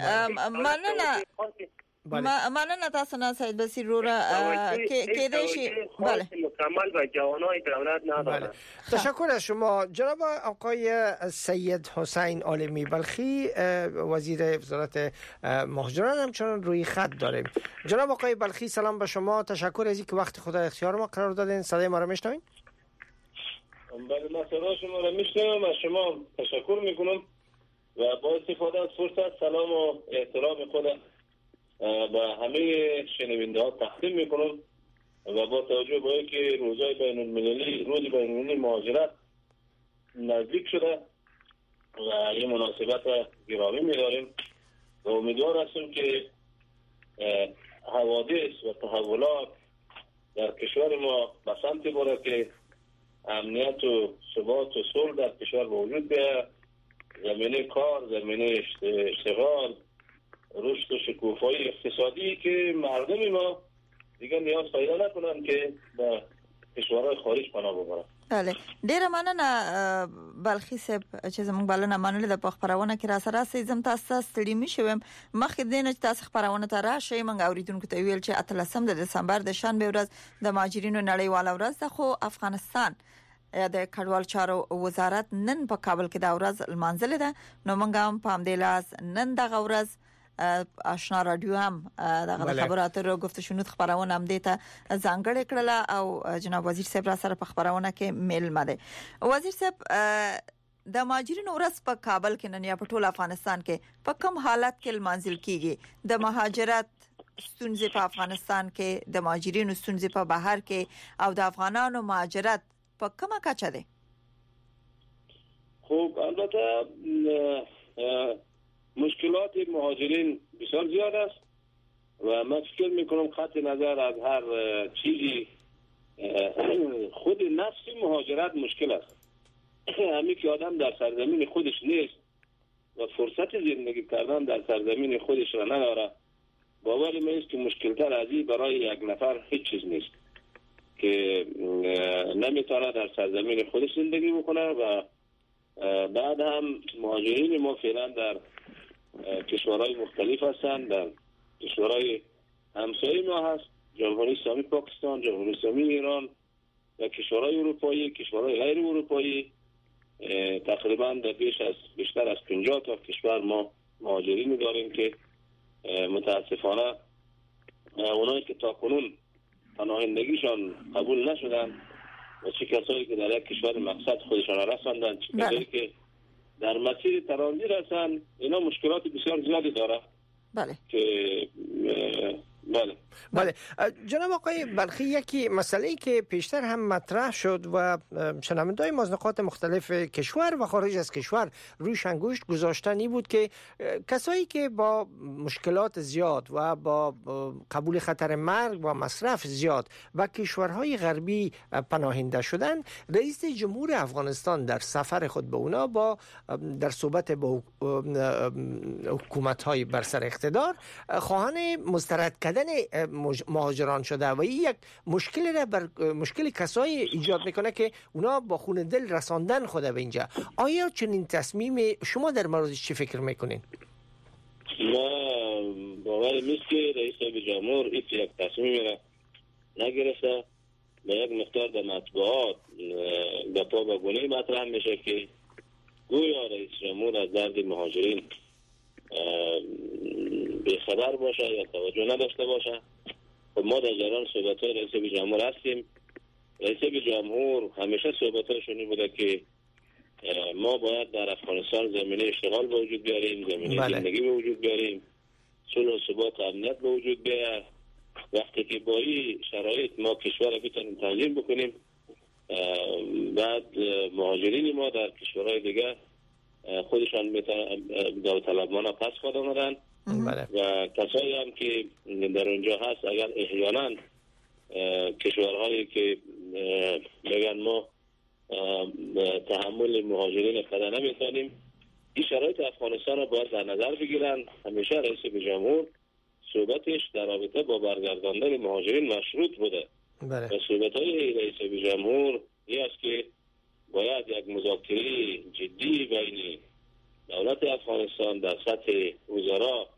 مننه تاسو نه سید بصیر روره که دیشی بله مکمل به جوانای دولت نداره. تشکر از شما. جناب آقای سید حسین عالمی بلخی وزیر وزارت مهاجران همچنان روی خط داریم. جناب آقای بلخی سلام به شما، تشکر از اینکه وقت خود اختیار ما قرار دادین. صدای ما را میشنوین؟ بله من صدای شما را میشنوم. از شما تشکر میکنم و با استفاده از فرصت سلام و احترام خود با همه شنونده ها تقدیم میکنم و با توجه به اینکه روزهای بین المللی مهاجرت نزدیک شده و این مناسبت گرامی می‌داریم و امیدوار هستیم که حوادث و تحولات در کشور ما به سمت بره که امنیت و ثبات و صلح در کشور وجود بیاید، زمینه کار، زمینه اشتغال، رشد و شکوفایی اقتصادی که مردم ما دیگه نیاز پیدا نکنن که به کشورهای خارج پناه ببرن. بله ډیره مننه بلخي صاحب چې زموږ بلنه منلې د خبرونه کې را سره سیزم تاسو ستړي میشم مخکې دینه چې تاسو خبرونه ته راشئ موږ اوریدونکو ته ویل چې 13 د دسمبر د شنبه ورځ د مهاجرینو نړیواله ورځ ده، خو افغانستان د کډوال چارو وزارت نن په کابل کې دا ورځ لمانځلې ده. نو موږ هم په همدې لاس نن دغه ورځ آشنا رادیو هم دغه خبراتو رو گفت شنود خبرونه هم دیتا ځانګړې کړله او جناب وزیر صاحب را سره په خبرونه کې میل مده. وزیر صاحب د مهاجرینو ورځ په کابل کې نن یا په ټول افغانستان کې په کوم حالت کې لمانځل کیږي؟ د مهاجرت ستونزې په افغانستان کې، د مهاجرینو ستونزې په بهر کې او د افغانانو مهاجرت په کومه کچه ده؟ خب البته مشکلات مهاجرین بسیار زیاد است و من فکر میکنم قطع نظر از هر چیزی خود نفس مهاجرت مشکل است. همین که آدم در سرزمین خودش نیست و فرصت زندگی کردن در سرزمین خودش را نداره، باور من است که مشکلتر از این برای یک نفر هیچ چیز نیست که نمیتونه در سرزمین خودش زندگی بکنه. و بعد هم مهاجرین ما فعلا در کشورهای مختلف هستند، در کشورهای همسایه ما هست، جمهوری اسلامی پاکستان، جمهوری اسلامی ایران و کشورهای اروپایی، کشورهای غیر اروپایی. تقریبا در بیشتر از 50 تا کشور ما مهاجرین داریم که متاسفانه اونایی که تا کنون پناهندگیشان قبول نشدن و چه کسایی که در یک کشور مقصد خودشان رساندن، چه کسایی که در مسیر ترانزیت رسن، اینا مشکلات بسیار زیادی داره. بله که بله جناب آقای بلخی، یکی مسئله‌ای که پیشتر هم مطرح شد و شنونده‌های ما از نقاط مختلف کشور و خارج از کشور روش انگشت گذاشتنی بود که کسایی که با مشکلات زیاد و با قبول خطر مرگ و مصرف زیاد و کشورهای غربی پناهنده شدن، رئیس جمهور افغانستان در سفر خود به اونا در صحبت با حکومت‌های بر سر اقتدار خواهان مسترد کردن مهاجران شده و این یک مشکل کسایی ایجاد میکنه که اونا با خون دل رساندن خود به اینجا. آیا چنین تصمیم شما در موردش چی فکر میکنین؟ ما باور نیست که رئیس جمهور یک تصمیم را نگرفته. به یک مقدار در مطبوعات به پا به گونه مطرح میشه که گویا رئیس جمهور از درد مهاجرین بی‌خبر باشه یا توجه نداشته باشه. خب ما در جریان صحبت‌های رئیس جمهور هستیم. رئیس جمهور همیشه صحبت‌هاشون بوده که ما باید در افغانستان زمینه اشتغال به وجود بیاریم، زمینه زندگی به وجود بیاریم، صلح و ثبات و امنیت به وجود بیاد. وقتی که با این شرایط ما کشور را بتونیم تنظیم بکنیم، بعد مهاجرین ما در کشورهای دیگه خودشان داوطلبانه پس خود آمدن و کسایی هم که در اونجا هست اگر احیانا کشورهایی که میگن ما تحمل مهاجرین قدر نمیتونیم، این شرایط افغانستان را باید در نظر بگیرن. همیشه رئیس جمهور صحبتش در رابطه با برگرداندن مهاجرین مشروط بوده و صحبت‌های رئیس جمهور این است که باید یک مذاکره جدی بین دولت افغانستان در سطح وزرا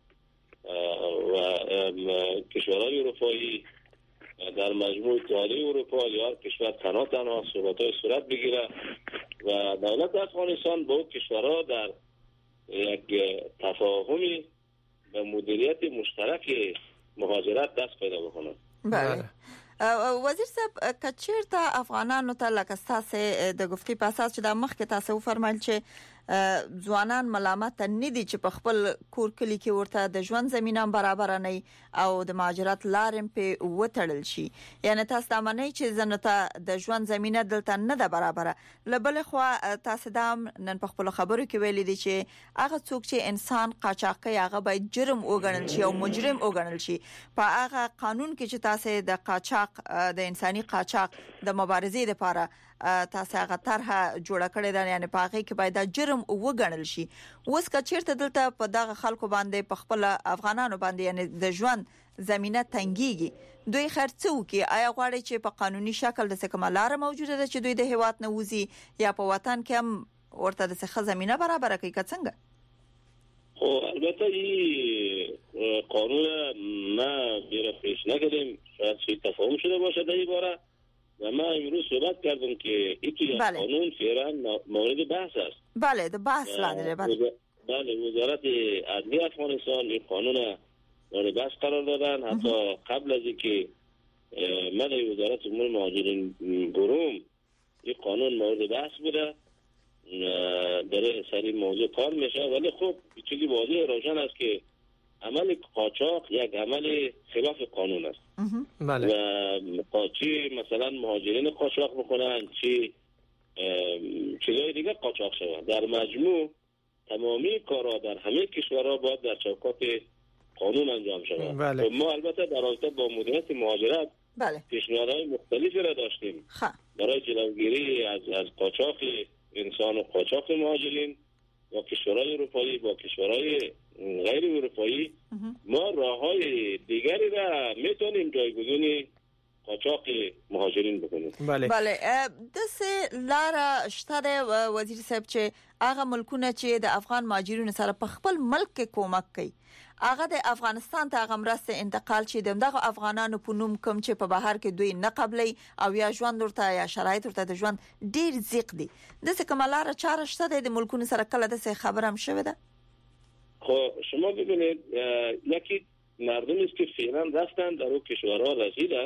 و کشورهای اروپایی در مجموع اتحادیه اروپا یا کشور تنها صحبت‌های صورت بگیره و دولت افغانستان با کشورها در یک تفاهمی به مدیریت مشترک مهاجرت دست پیدا بکنه. بله. وزیر صاحب کچیرته افغانانو ته لکه تاسو د گفتي په اساس چې د مخ کې تاسو فرمایل چې ځوانان ملامت نه دي چې په خپل کور کلی کې ورته د ژوند زمينه برابر نه او د مهاجرت لارم په وټړل شي، یعنی تاسو د منی چې زنته د ژوند زمينه دلته نه ده برابر. لبل خو تاسو د نن په خپل خبرو کې ویل دي چې هغه څوک چې انسان قاچاقي هغه باید جرم وګڼل شي او مجرم وګڼل شي. په هغه قانون کې چې تاسو د قاچاق د انساني قاچاق د مبارزې لپاره تاسو هغه طرحه جوړه کړې ده، یعنی په هغه کې باید جرم وګڼل شي. اوس کچیرته دلته په دغه خلکو باندې په خپل افغانانو باندې یعنی د ژوند زمينه تنګيږي، دوی خرڅو کې آیا غواړي چې په قانوني شکل د سکملار موجوده ده چې دوی د هیواد نه وځي یا په وطن کې هم ورته د څه زمينه برابر کوي څنګه؟ خو البته این قانون ما بیره پیش نکردیم، شاید سوی تفاهم شده باشه در این باره و ما امروز صحبت کردم که این توی قانون فعلا مورد بحث است. بله ده بحث لاندره. بله وزارت عدلیه افغانستان این قانون مورد بحث قرار دادن. حتی قبل از اینکه من وزارت امور مهاجرین بروم این قانون مورد بحث بوده، در سری موضوع کار میشه، ولی خب چیزی واضح روشن است که عمل قاچاق یک عمل خلاف قانون است. بله. و چی مثلا مهاجرین قاچاق بکنن چی چیزای دیگه قاچاق شود. در مجموع تمامی کارا در همه کشورها باید در چوکات قانون انجام شود. بله. ما البته در رابطه با مدیریت مهاجرت پیشنهادهای مختلفی را داشتیم برای جلوگیری از قاچاق انسان و قاچاق مهاجرین با کشورهای اروپایی با کشورهای غیر اروپایی. ما راههای دیگری را میتونیم جایگزین قاچاق مهاجرین بکنیم. بله دسه لار شته وزیر صاحب چې هغه ملکونه چې د افغان مهاجرینو سره په خپل ملک کې کومک کوي هغه د افغانستان ته هغه مرسته انتقال شي دغه افغانانو په نوم کوم چې په بهر کې دوی نه قبلي او یا ژوند ورته یا شرایط ورته د ژوند ډیر ضیق دي. دسه کوملاره چاره شته د ملکونو سره کله دسه خبرم شوه ده؟ خب شما ببینید یکی مردمی است که فعلا رفتن در اون کشورها رسیدن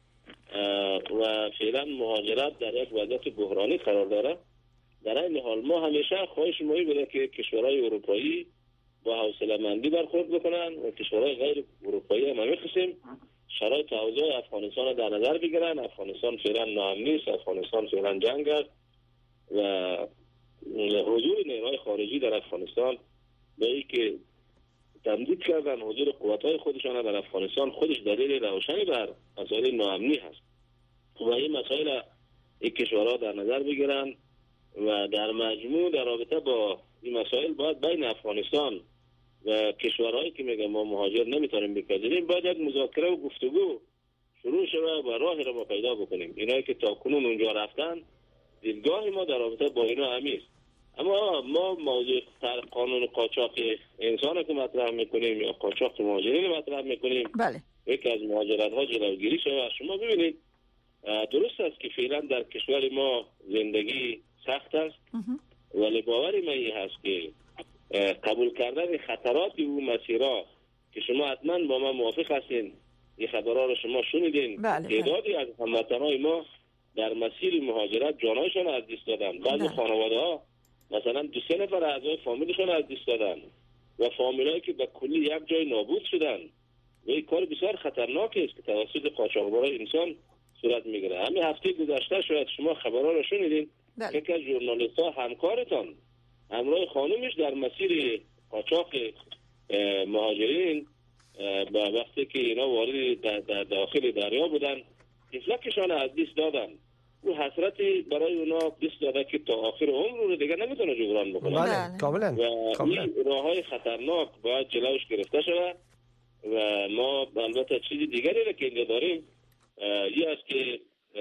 و فعلا مهاجرت در یک وضعیت بحرانی قرار داره. در این حال ما همیشه خواهش ما بوده که کشورهای اروپایی با حوصله‌مندی برخورد بکنن و کشورهای غیر اروپایی هم می‌خواستیم شرایط اوضاع افغانستان را در نظر بگیرن. افغانستان فعلا ناامن است، افغانستان فعلا جنگ است و حضور نیروهای خارجی در افغانستان به اینکه تمدید کردن حضور قوت‌های خودشان در افغانستان خودش دلیل روشنی بر مسائل ناامنی هست و این مسائل این کشورها در نظر بگیرن و در مجموع در رابطه با این مسائل باید بین افغانستان و کشورهایی که میگم ما مهاجر نمیتونیم بپذیریم باید یک مذاکره و گفتگو شروع شود و راهی را ما پیدا بکنیم. اینایی که تا کنون اونجا رفتن دیدگاه ما در رابطه با اینا همیست. اما ما موضوع قانون قاچاق انسان که مطرح میکنیم یا قاچاق مهاجرین مطرح میکنیم یکی از مهاجرت ها جلوگیری شود. شما ببینید درست است که فعلا در کشور ما زندگی سخت است ولی باور من این هست که قبول کردن خطرات او مسیرها که شما حتما با ما موافق هستین این خبرها رو شما شنیدین. تعدادی از هموطنهای ما در مسیر مهاجرت جانایشان از دست دادن. بعضی خانواده ها مثلا 2-3 نفر اعضای فامیلشون از دست دادن و فامیلایی که به کلی یک جای نابود شدن و این کار بسیار خطرناک است که توسط قاچاقبرای انسان صورت میگیره. همین هفته گذشته شاید شما خبرها رو شنیدین که یک از ژورنالیست‌ها همکارتان همراه خانومش در مسیر قاچاق مهاجرین به وقتی که اینا وارد در داخل دریا بودن طفلکشان از دست دادن و حسرتی برای اونا دست داده که تا آخر عمر رو دیگه نمیتونه جبران بکنه. بله کاملا. و این راههای خطرناک باید جلوش گرفته شود و ما البته چیزی دیگری را که اینجا داریم این است که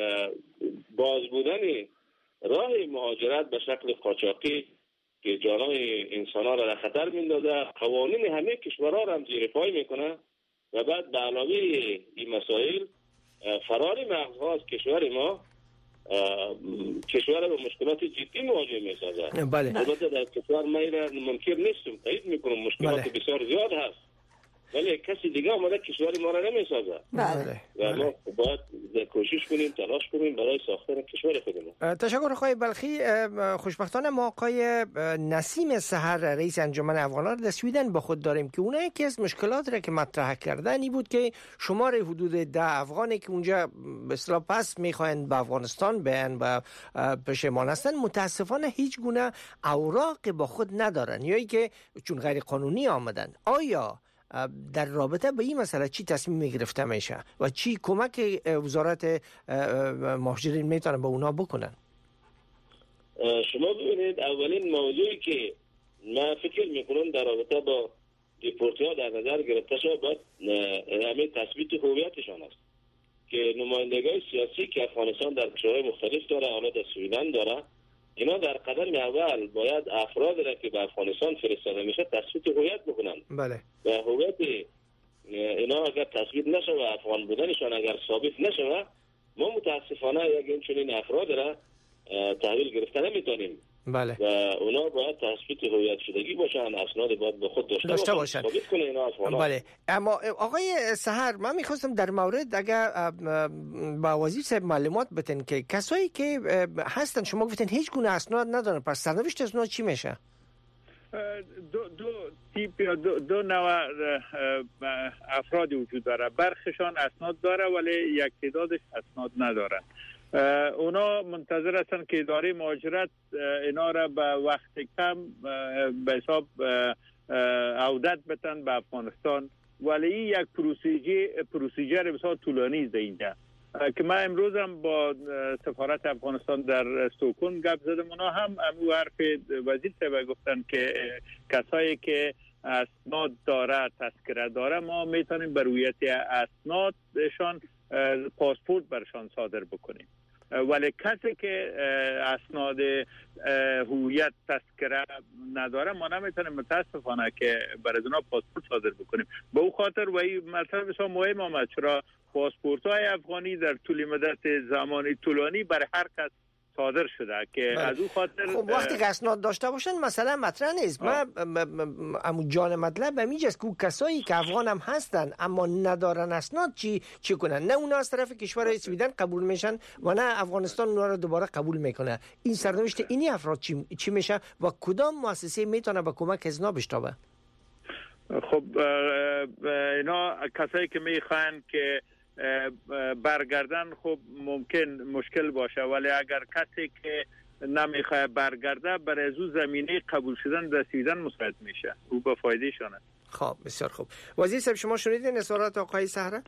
باز بودن راه مهاجرت به شکل قاچاقی که جانای انسان‌ها را در خطر میندازه، قوانین همه کشورها را هم زیر پای میکنه و بعد به علاوه این مسائل فرار مغزها از کشور ما کشور را به مشکلات جدی مواجه میسازه. بله. البته در کشور ما ممکن نیستم تایید میکنم مشکلات بسیار زیاد هست ولی کسی دیگه آمده کشور ما را نمیسازه. بله. و ما باید کوشش کنیم تلاش کنیم برای ساختن کشور خودمون. تشکر آقای بلخی. خوشبختانه ما آقای نسیم سحر رئیس انجمن افغانان در سویدن با خود داریم که اونها یکی از مشکلات را که مطرح کردن این بود که شمار حدود 10 افغانی که اونجا به اصطلاح پس میخواین به افغانستان بیان و پشیمان هستن متاسفانه هیچ گونه اوراق با خود ندارن یا که چون غیر قانونی آمدن. آیا در رابطه با این مسئله چی تصمیم گرفته میشه و چی کمک وزارت مهاجرین میتونه به اونا بکنن؟ شما ببینید اولین موضوعی که من فکر میکنم در رابطه با دیپورتی ها در نظر گرفته شده باید همین تثبیت هویتشان است که نمایندگان سیاسی که افغانستان در کشورهای مختلف داره، حالا در سویدن داره، اینا در قدم اول باید افراد را که به افغانستان فرستاده میشه تثبیت هویت بکنن. بله. و هویت اینا اگر تثبیت نشه و افغان بودنشان اگر ثابت نشه ما متاسفانه یک اینچنین افراد را تحویل گرفته نمیتونیم. بله. و اونا باید تثبیت هویت شدگی باشن، اسناد باید به خود داشته باشن. ثابت کنه اینا افغانان. بله. اما آقای سحر من میخواستم در مورد اگر با وزیر صاحب معلومات بدین که کسایی که هستن شما گفتین هیچ گونه اسناد ندارن، پس سرنوشت اسناد چی میشه؟ دو نوع افراد وجود داره. برخشان اسناد داره ولی یک تعدادش اسناد ندارن. اونا منتظر هستن که اداره مهاجرت اینا را به وقت کم به حساب عودت بتن به افغانستان ولی این یک پروسیجر بسیار طولانی است اینجا که من امروز هم با سفارت افغانستان در استکهلم گپ زدم. اونا هم همون حرف وزیر صاحب گفتن که کسایی که اسناد داره تذکره داره ما میتونیم بر رویت اسنادشان پاسپورت برشان صادر بکنیم ولی کسی که اسناد هویت تذکره نداره ما نمیتونیم متاسفانه که برای اونا پاسپورت صادر بکنیم. به او خاطر و این مطلب بسیار مهم آمد چرا پاسپورت های افغانی در طول مدت زمانی طولانی برای هر کس صادر شده که از اون خاطر خب وقتی که اسناد داشته باشن مثلا مطرح نیست. من امو جان مطلب همیجاست که کسایی که افغان هم هستن اما ندارن اسناد چی کنن؟ نه اونا از طرف کشور سویدن قبول میشن و نه افغانستان اونا رو دوباره قبول میکنه. این سرنوشت اینی افراد چی میشه و کدام مؤسسه میتونه به کمک از اینا بشتابه؟ خب اینا کسایی که میخوان که برگردن خب ممکن مشکل باشه ولی اگر کسی که نمیخواد برگرده برای از زمینه قبول شدن در سویدن مساعد میشه او با فایده شونه. خب بسیار خوب. وزیر صاحب شما شنیدین اظهارات آقای سحر؟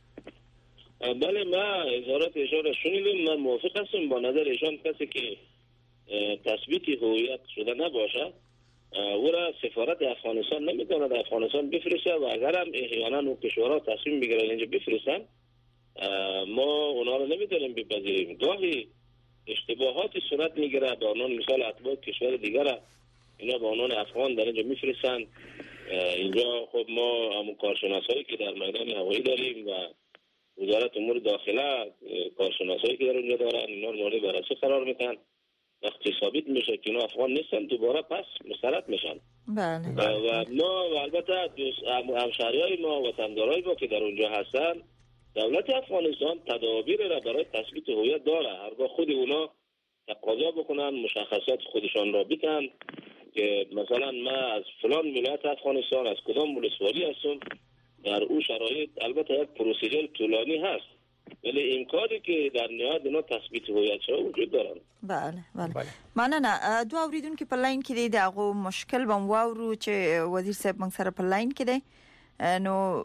بله من اظهارات ایشان را شنیدم. من موافق هستم با نظر ایشان کسی که تثبیت هویت شده نباشه او را سفارت افغانستان نمیتونه در افغانستان بفرسته و اگر هم احیانا اون کشورها تصمیم بگیرن اینجا بفرستن ما اونا رو نمیتونیم بپذیریم. گاهی اشتباهاتی صورت میگیره به عنوان مثال اتباع کشور دیگر اینا به عنوان افغان در اینجا میفرستن. اینجا خب ما همون کارشناسایی که در میدان هوایی داریم و وزارت امور داخله کارشناسایی که در اونجا دارن اینا رو مورد بررسی قرار میدن. وقتی ثابت میشه که اینا افغان نیستن دوباره پس مسترد میشن. بله. و ما و البته همشهریای ما و وطندارای ما که در اونجا هستن دولت افغانستان تدابیر را برای تثبیت هویت داره. هرگاه خود اونا تقاضا بکنن مشخصات خودشان را بتن که مثلا من از فلان ولایت افغانستان از کدام ولسوالی هستم در اون شرایط البته یک پروسیجر طولانی هست ولی امکانی که در نهایت اونا تثبیت هویت شده وجود دارن. بله. مننه. دو اوریدون کې په لاین کې دی دغه مشکل بم واورو چې وزیر صاحب موږ سره په لاین کې دی نو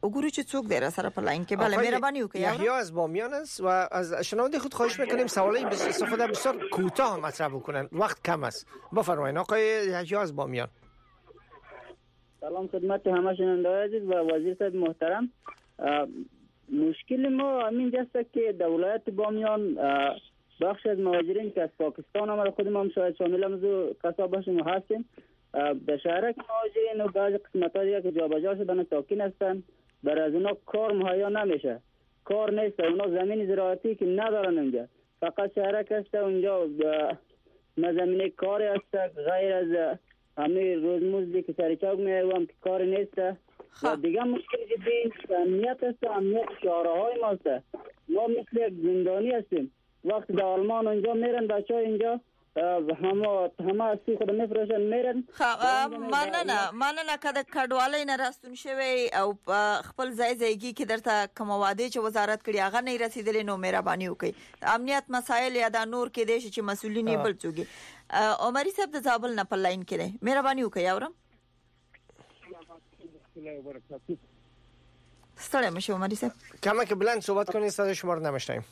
وګورو چې څوک دی را سره په لاین کې. بله مهرباني وکړئ. یحیی از بامیان است و از شنونده خود خواهش میکنیم سوالای استفاده بسیار کوتاه مطرح بکنن، وقت کم است. بفرمایید آقای یحیی از بامیان. سلام خدمت همه شنوندگان عزیز و وزیر صاحب محترم. مشکل ما همین است که در ولایت بامیان بخش از مهاجرین که از پاکستان آمده، خود ما هم شاید شامل از کسا باشیم و هستیم، به شهرک مهاجرین و بعضی قسمت‌ها دیگه که جابجا شدن و ساکن هستن، برای از اونا کار مهیا نمیشه، کار نیست، اونا زمین زراعتی که ندارن اونجا، فقط شهرک هست اونجا، نه زمین کاری هست غیر از همه روزمزدی که سرچاک میایم که کار نیست. و دیگه مشکل جدی امنیت است، امنیت شهرهای ما است. ما مثل یک زندانی هستیم. وقتی در آلمان اونجا میرن بچه ها اینجا همه اصلی خود میفروشن میرن. مننه که د کډوالۍ نه راستون شوی او خپل ځایږي کې درته کوم واده چې وزارت کړي هغه نه رسیدلې، نو مهرباني وکړئ. امنیت مسایل یا د نور کې دي چې مسؤلین یې بل څوک. عمري صاحب د زابل نه په لاین کې دی، مهرباني وکړئ. اورم ستړی مشه عمري صاحب، کما که بلند صحبت کنید، صدای شما رو نمیشنویم.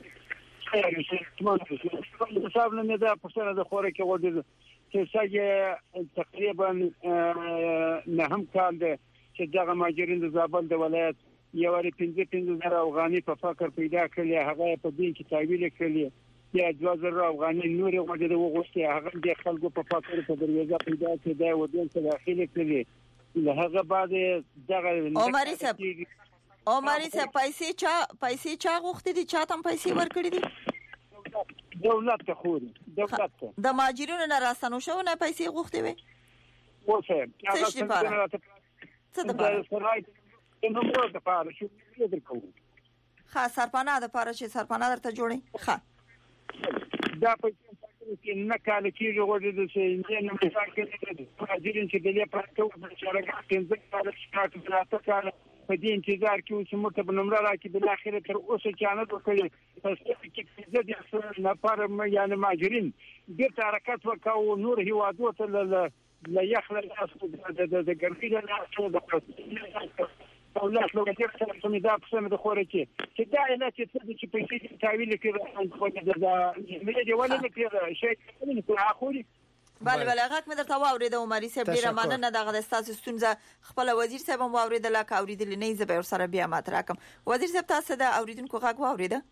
صاحب نه دا پښتنه د خوره کې وډه چې سګه تقریبا نه هم کال ده چې دغه ماجرین د زابل د ولایت یو لري 15,000 افغاني په فقر پیدا کړي، هغه په دین کې تعویل کړي، یا 2,000 افغاني نور وړي د وغوښتي، هغه د خلکو په فقر په دروازه پیدا کړي او دین ته داخلي کړي. له هغه بعد دغه عمري صاحب پیسې چا غوښتي دي، چا تم پیسې ورکړي دي؟ دولت ته خوري، دولت ته د ماجرونو نه راستنو شو نه پیسې غوښتي وي. اوسه هغه څه د پاره نو د پاره شو درکو سرپناه د پاره چې سرپناه درته جوړي. دا په کې نه کال کې جوړې د چې نه مشاکل دي ماجرین چې د لې پرتو د شرکت څنګه کار شکایت راځي په دې انتظار کې اوس مرتب نمبر راکې بل اخر تر اوسه چانه وکړي پس کې چې د نفر یعنی ماجرین د حرکت وکاو نور هیوادو ته لا يخلق د ګرځي نه د دولت لو کې څه څه دا څه د خوره چې دا نه چې پیسې تعویل کړي خو دا مې دی ولې کې شي نه اخوري. بله هغه مې درته واورید عمري صاحب، ډیره مننه. دغه د تاسو ستونزه خپل وزیر صاحب هم واوریدله، که اوریدل نه زه به ورسره بیا مطرح کوم. وزیر صاحب تاسو د اوریدونکو غږ واوریده؟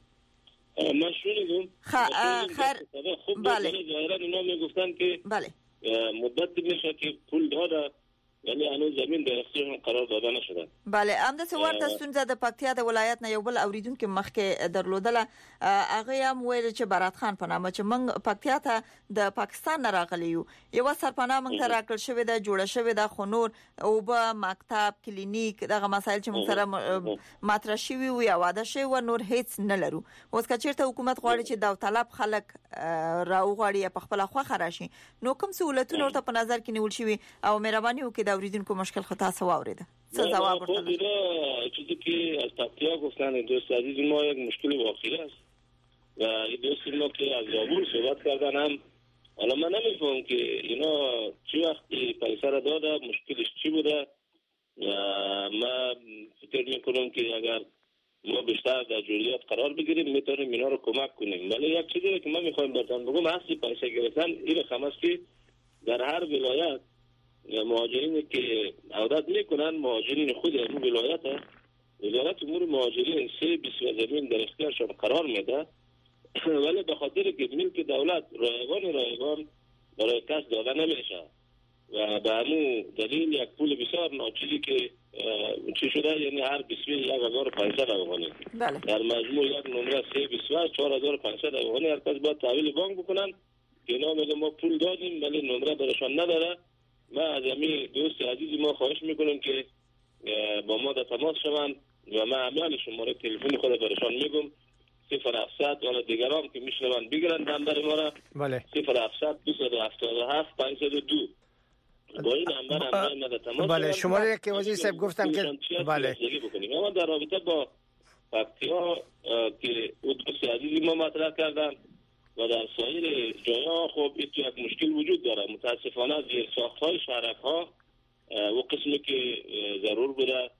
مشغول خیر بله ظاهرا اینا میگفتن که بله مدت میشه که پول داده، یعنی هنوز زمین در اختیار قرار داده نشده. بله همداسې ورته ستونزه د پکتیا د ولایت نه یو بل اوریدونکو مخکې درلودله، هغه هم ویل چې برات خان په نامه چې موږ پکتیا ته د پاکستان نه راغلی یو سرپناه موږ ته راکړل شوې ده، جوړه شوې ده، خو نور اوبه، مکتب، کلینیک، دغه مسایل چې موږ سره مطرح شوي وي او واده شوي و، نور هیڅ نه لرو. اوس که چېرته حکومت غواړي چې داوطلب خلک راوغواړي یا په خپله خوښه راشي، نو کوم سهولتونه ورته په نظر کې نیول شوي او مهرباني وکړئ د اوریدونکو مشکل خو تاسو واوریده څه جواب ورته لري؟ چیزی که از پکتیا گفتن دوست عزیز ما یک مشکل واقعی است و این دوست ما که از زابل صحبت کردن هم، حالا من نمیفهم که اینا چی وقتی پیسه را داده، مشکلش چی بوده. من فکر میکنم که اگر ما بیشتر در جزئیات قرار بگیریم میتونیم اینا رو کمک کنیم. ولی یک چیزی که من میخوایم براتون بگم، اصلی پیسه گرفتن این رقم است که در هر ولایت مهاجرینی که عودت میکنن، مهاجرین خود همون ولایت هست، وزارت امور مهاجرین 3 بیسیم زمین در اختیارشان قرار میده، ولی به خاطر که ملک دولت رایگان برای کس داده نمیشه و به همون دلیل یک پول بسیار ناچیزی که چی شده، یعنی هر بیسیم 1,500 افغانی در مجموع یک نمره 3 بیسیم 4,500 افغانی هر کس باید تحویل بانک بکنن که اینا میگه ما پول دادیم ولی نمره برشان نداره. من از همین دوست عزیز ما خواهش میکنم که با ما در تماس شوند و من امیال شماره تلفن خود برشان میگم 0700 ولی دیگران که میشنوند بگیرن نمبر ما را. بله 0700 277 502 با این نمبر ما در تماس. بله شماره که وزیر صاحب گفتم که بله ما در رابطه با پکتیا که دوست عزیز ما مطرح کردن و در سایر جاها خب این یک مشکل وجود داره. متاسفانه زیر ساخت‌های شهرک‌ها و قسمی که ضرور بوده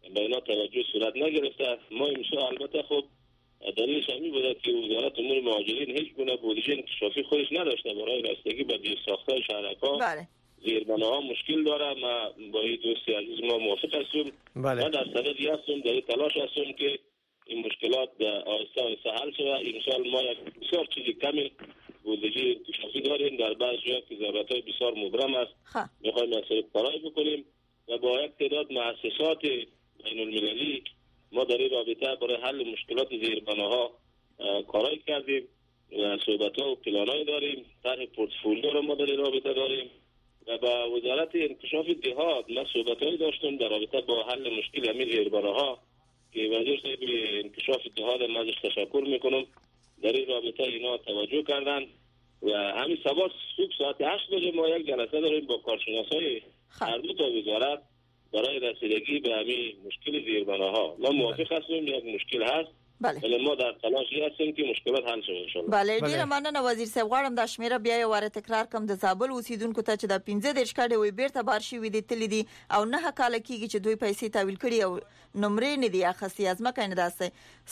به اینا توجه صورت نگرفته. ما امسال البته خب دلیلش همین بوده که وزارت امور مهاجرین هیچ گونه بودجه انکشافی خودش نداشته برای رسیدگی به زیرساخت‌های شهرک‌ها. بله. زیربناها مشکل داره. ما با این دوستی عزیز ما موافق هستیم. بله. ما در صدد هستیم، در تلاش هستیم که این مشکلات آهسته آهسته حل شود. امسال ما یک بسیار چیزی کمی بودجه انکشافی داریم، در بعضی جاها که ضرورت‌های بسیار مبرم است. می‌خوایم یک سری کارایی بکنیم و با یک تعداد مؤسسات بین‌المللی ما در این رابطه برای حل مشکلات زیربناها کارایی کردیم و صحبت‌ها و پلان‌های داریم. طرح پورتفولیو را ما در این رابطه داریم و با وزارت انکشاف دهات ما صحبت‌هایی داشتیم در رابطه با حل مشکل همین زیربناها که وزیر صاحب انکشاف دهات ما ازش تشکر میکنم. در این رابطه اینا توجه کردن و همین سبا صبح ساعت 8 بجه ما یک جلسه داریم با کارشناسای هر دو تا وزارت برای رسیدگی به همین مشکل زیربناها. ما موافق هستیم یک مشکل هست، ولی ما در تلاشی هستیم که مشکلات حل شود ان شاء الله. بله ډیره مننه وزیر صاحب. غواړم دا شمیره بیا یو واره تکرار کوم. د زابل اوسیدونکو ته چې د 15 کډې وي بیرته بار شي وي د تل دي او نه کال کېږي چې دوی پیسې تحویل کړي او نمرې نه دي اخستي ازمه کینې داسته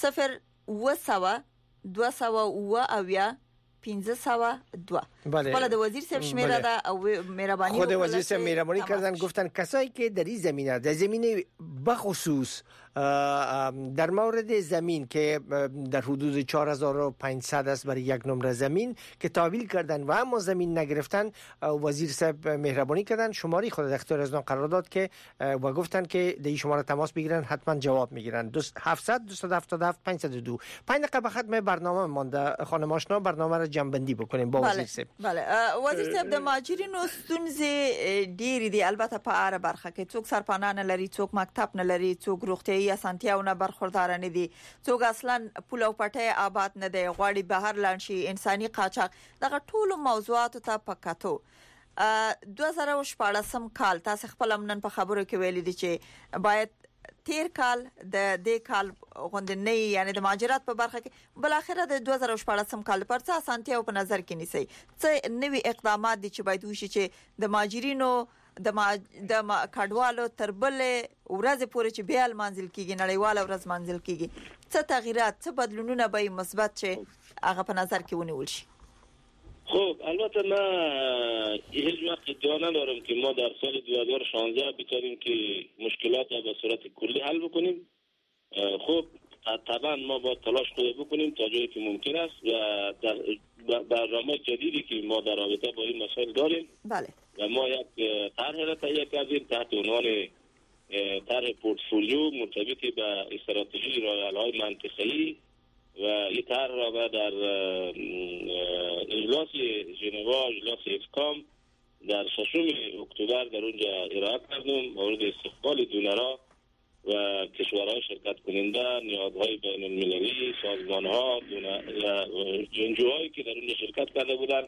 0 200 او یا 502. بله. د وزیر صاحب شمیره ده او مهربانی خود وزیر صاحب مهربانی کردن گفتن کسایی که در این زمینه در زمینه بخصوص در مورد زمین که در حدود 4500 است برای یک نمره زمین که تحویل کردن و اما زمین نگرفتن، وزیر صاحب مهربانی کردن شماری خود در اختیار از قرار داد که و گفتن که در این شماره تماس بگیرن حتما جواب میگیرن. 700 277 502. 5 دقیقه به ختم برنامه مانده. خانم آشنا برنامه را جنبندی بکنیم با وزیر صاحب. بله وزیر صاحب د مهاجرینو ستونزې ډېرې دي البته په اړه برخه کې څوک سرپناه نه لري، څوک مکتب نه لري، څوک روغتیايي اسانتیاو نه برخوردار نه دي، څوک اصلا پول او پټي آباد نه دی، غواړي بهر لاړ شي، انساني قاچاق. دغه ټولو موضوعاتو ته پکاتو 2014 کال تاسو خپل نن په خبرو کې ویل دي چې باید تیر کال د دې کال غوندنی یعنی د مهاجرت په برخه کې بل اخره د 2014 کال پر څه اسانتیاو په نظر کې نیسي، څه نوي اقدامات دي چې باید وشي چې د مهاجرینو د کډوالو تربل ورځ پورې چې بیا منځل کېږي نړیواله ورځ منځل کېږي، څه تغیرات څه بدلونونه به مثبت چې هغه په نظر کې ونیول شي؟ خب البته ما هیچ وقت ادعا ندارم که ما در سال 2016 بتونیم که مشکلات را به صورت کلی حل بکنیم. خب طبعا ما با تلاش خود بکنیم تا جایی که ممکن است و در برنامه جدیدی که ما در رابطه با این مسائل داریم. بله. و ما یک طرح را تهیه کردیم تحت عنوان طرح پورتفولیو مرتبط به استراتژی راه‌حل‌های منطقه‌ای و این طرح را در اجلاس ژنوا اجلاس اسکام در 6 اکتبر در اونجا ارائه کردیم مورد استقبال دونرها و کشورهای شرکت کننده، نهادهای بین المللی، سازمانها و جنجوهایی که در اونجا شرکت کرده بودند.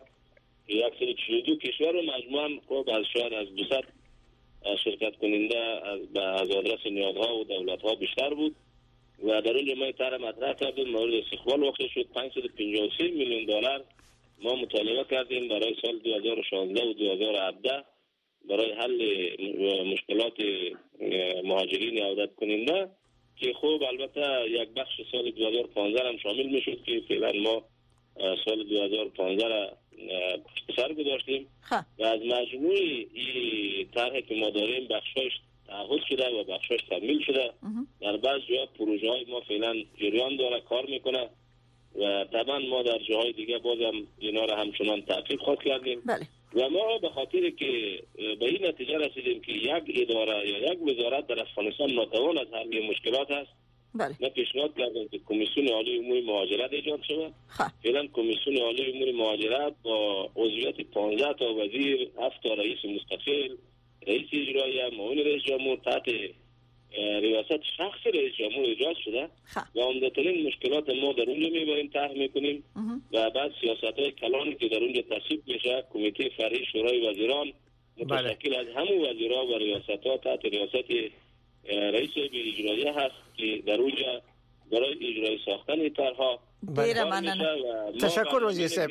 142 کشور و مجموعاً خب از شاید از 200 شرکت کننده از آدرس نهادها و دولتها بیشتر بود و در اونجا ما طرح مطرح کردیم مورد استقبال واقع شد. 553 میلیون دلار ما مطالبه کردیم برای سال 2016 و 2017 برای حل مشکلات مهاجرین عودت کننده که خب البته یک بخش سال 2015 هم شامل میشد که فعلا ما سال 2015 را پشت سر گذاشتیم و از مجموع این طرحی که ما داریم بخشایش تعهد شده و بخشایش تکمیل شده. در بعض جاها پروژه های ما فعلا جریان داره کار میکنه و طبعا ما در جاهای دیگه بازم اینا را همچنان تعقیب خواهد کردیم. و ما به خاطر که به این نتیجه رسیدیم که یک اداره یا یک وزارت در افغانستان ناتوان از حل مشکلات است. ما پیشنهاد کردیم که کمیسیون عالی امور مهاجرت ایجاد شود. فعلا کمیسیون عالی امور مهاجرت با عضویت 15 تا وزیر، 7 تا رئیس مستقل، رئیس اجرایی، معاون رئیس جمهور تحت ریاست شخص رئیس جمهور ایجاد شده و عمدترین مشکلات ما در اونجا میبریم طرح میکنیم و بعد سیاست‌های کلانی که در اونجا تصویب میشه کمیته فرعی شورای وزیران متشکل از همون وزیرا و ریاست‌ها تحت ریاست رئیس اجرایی هست که در اونجا برای اجرای ساختن طرح‌ها ډیره مننه. تشکر وزیر صاحب.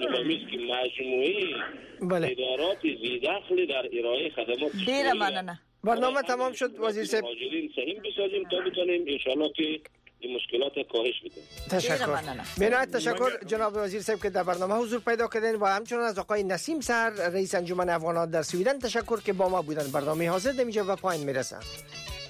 که مجموعه ادارات ذی دخل در ارائه خدمات ډیره مننه. برنامه تمام شد وزیر صاحب. مهاجرین سهم بسازیم تا بتونیم ان شاء الله که این مشکلات کاهش بدیم. تشکر. بنایت تشکر جناب وزیر صاحب که در برنامه حضور پیدا کردین و همچنین از آقای نسیم سر رئیس انجمن افغانان در سویدن تشکر که با ما بودن. برنامه حاضر در اینجا و پایان میرسه.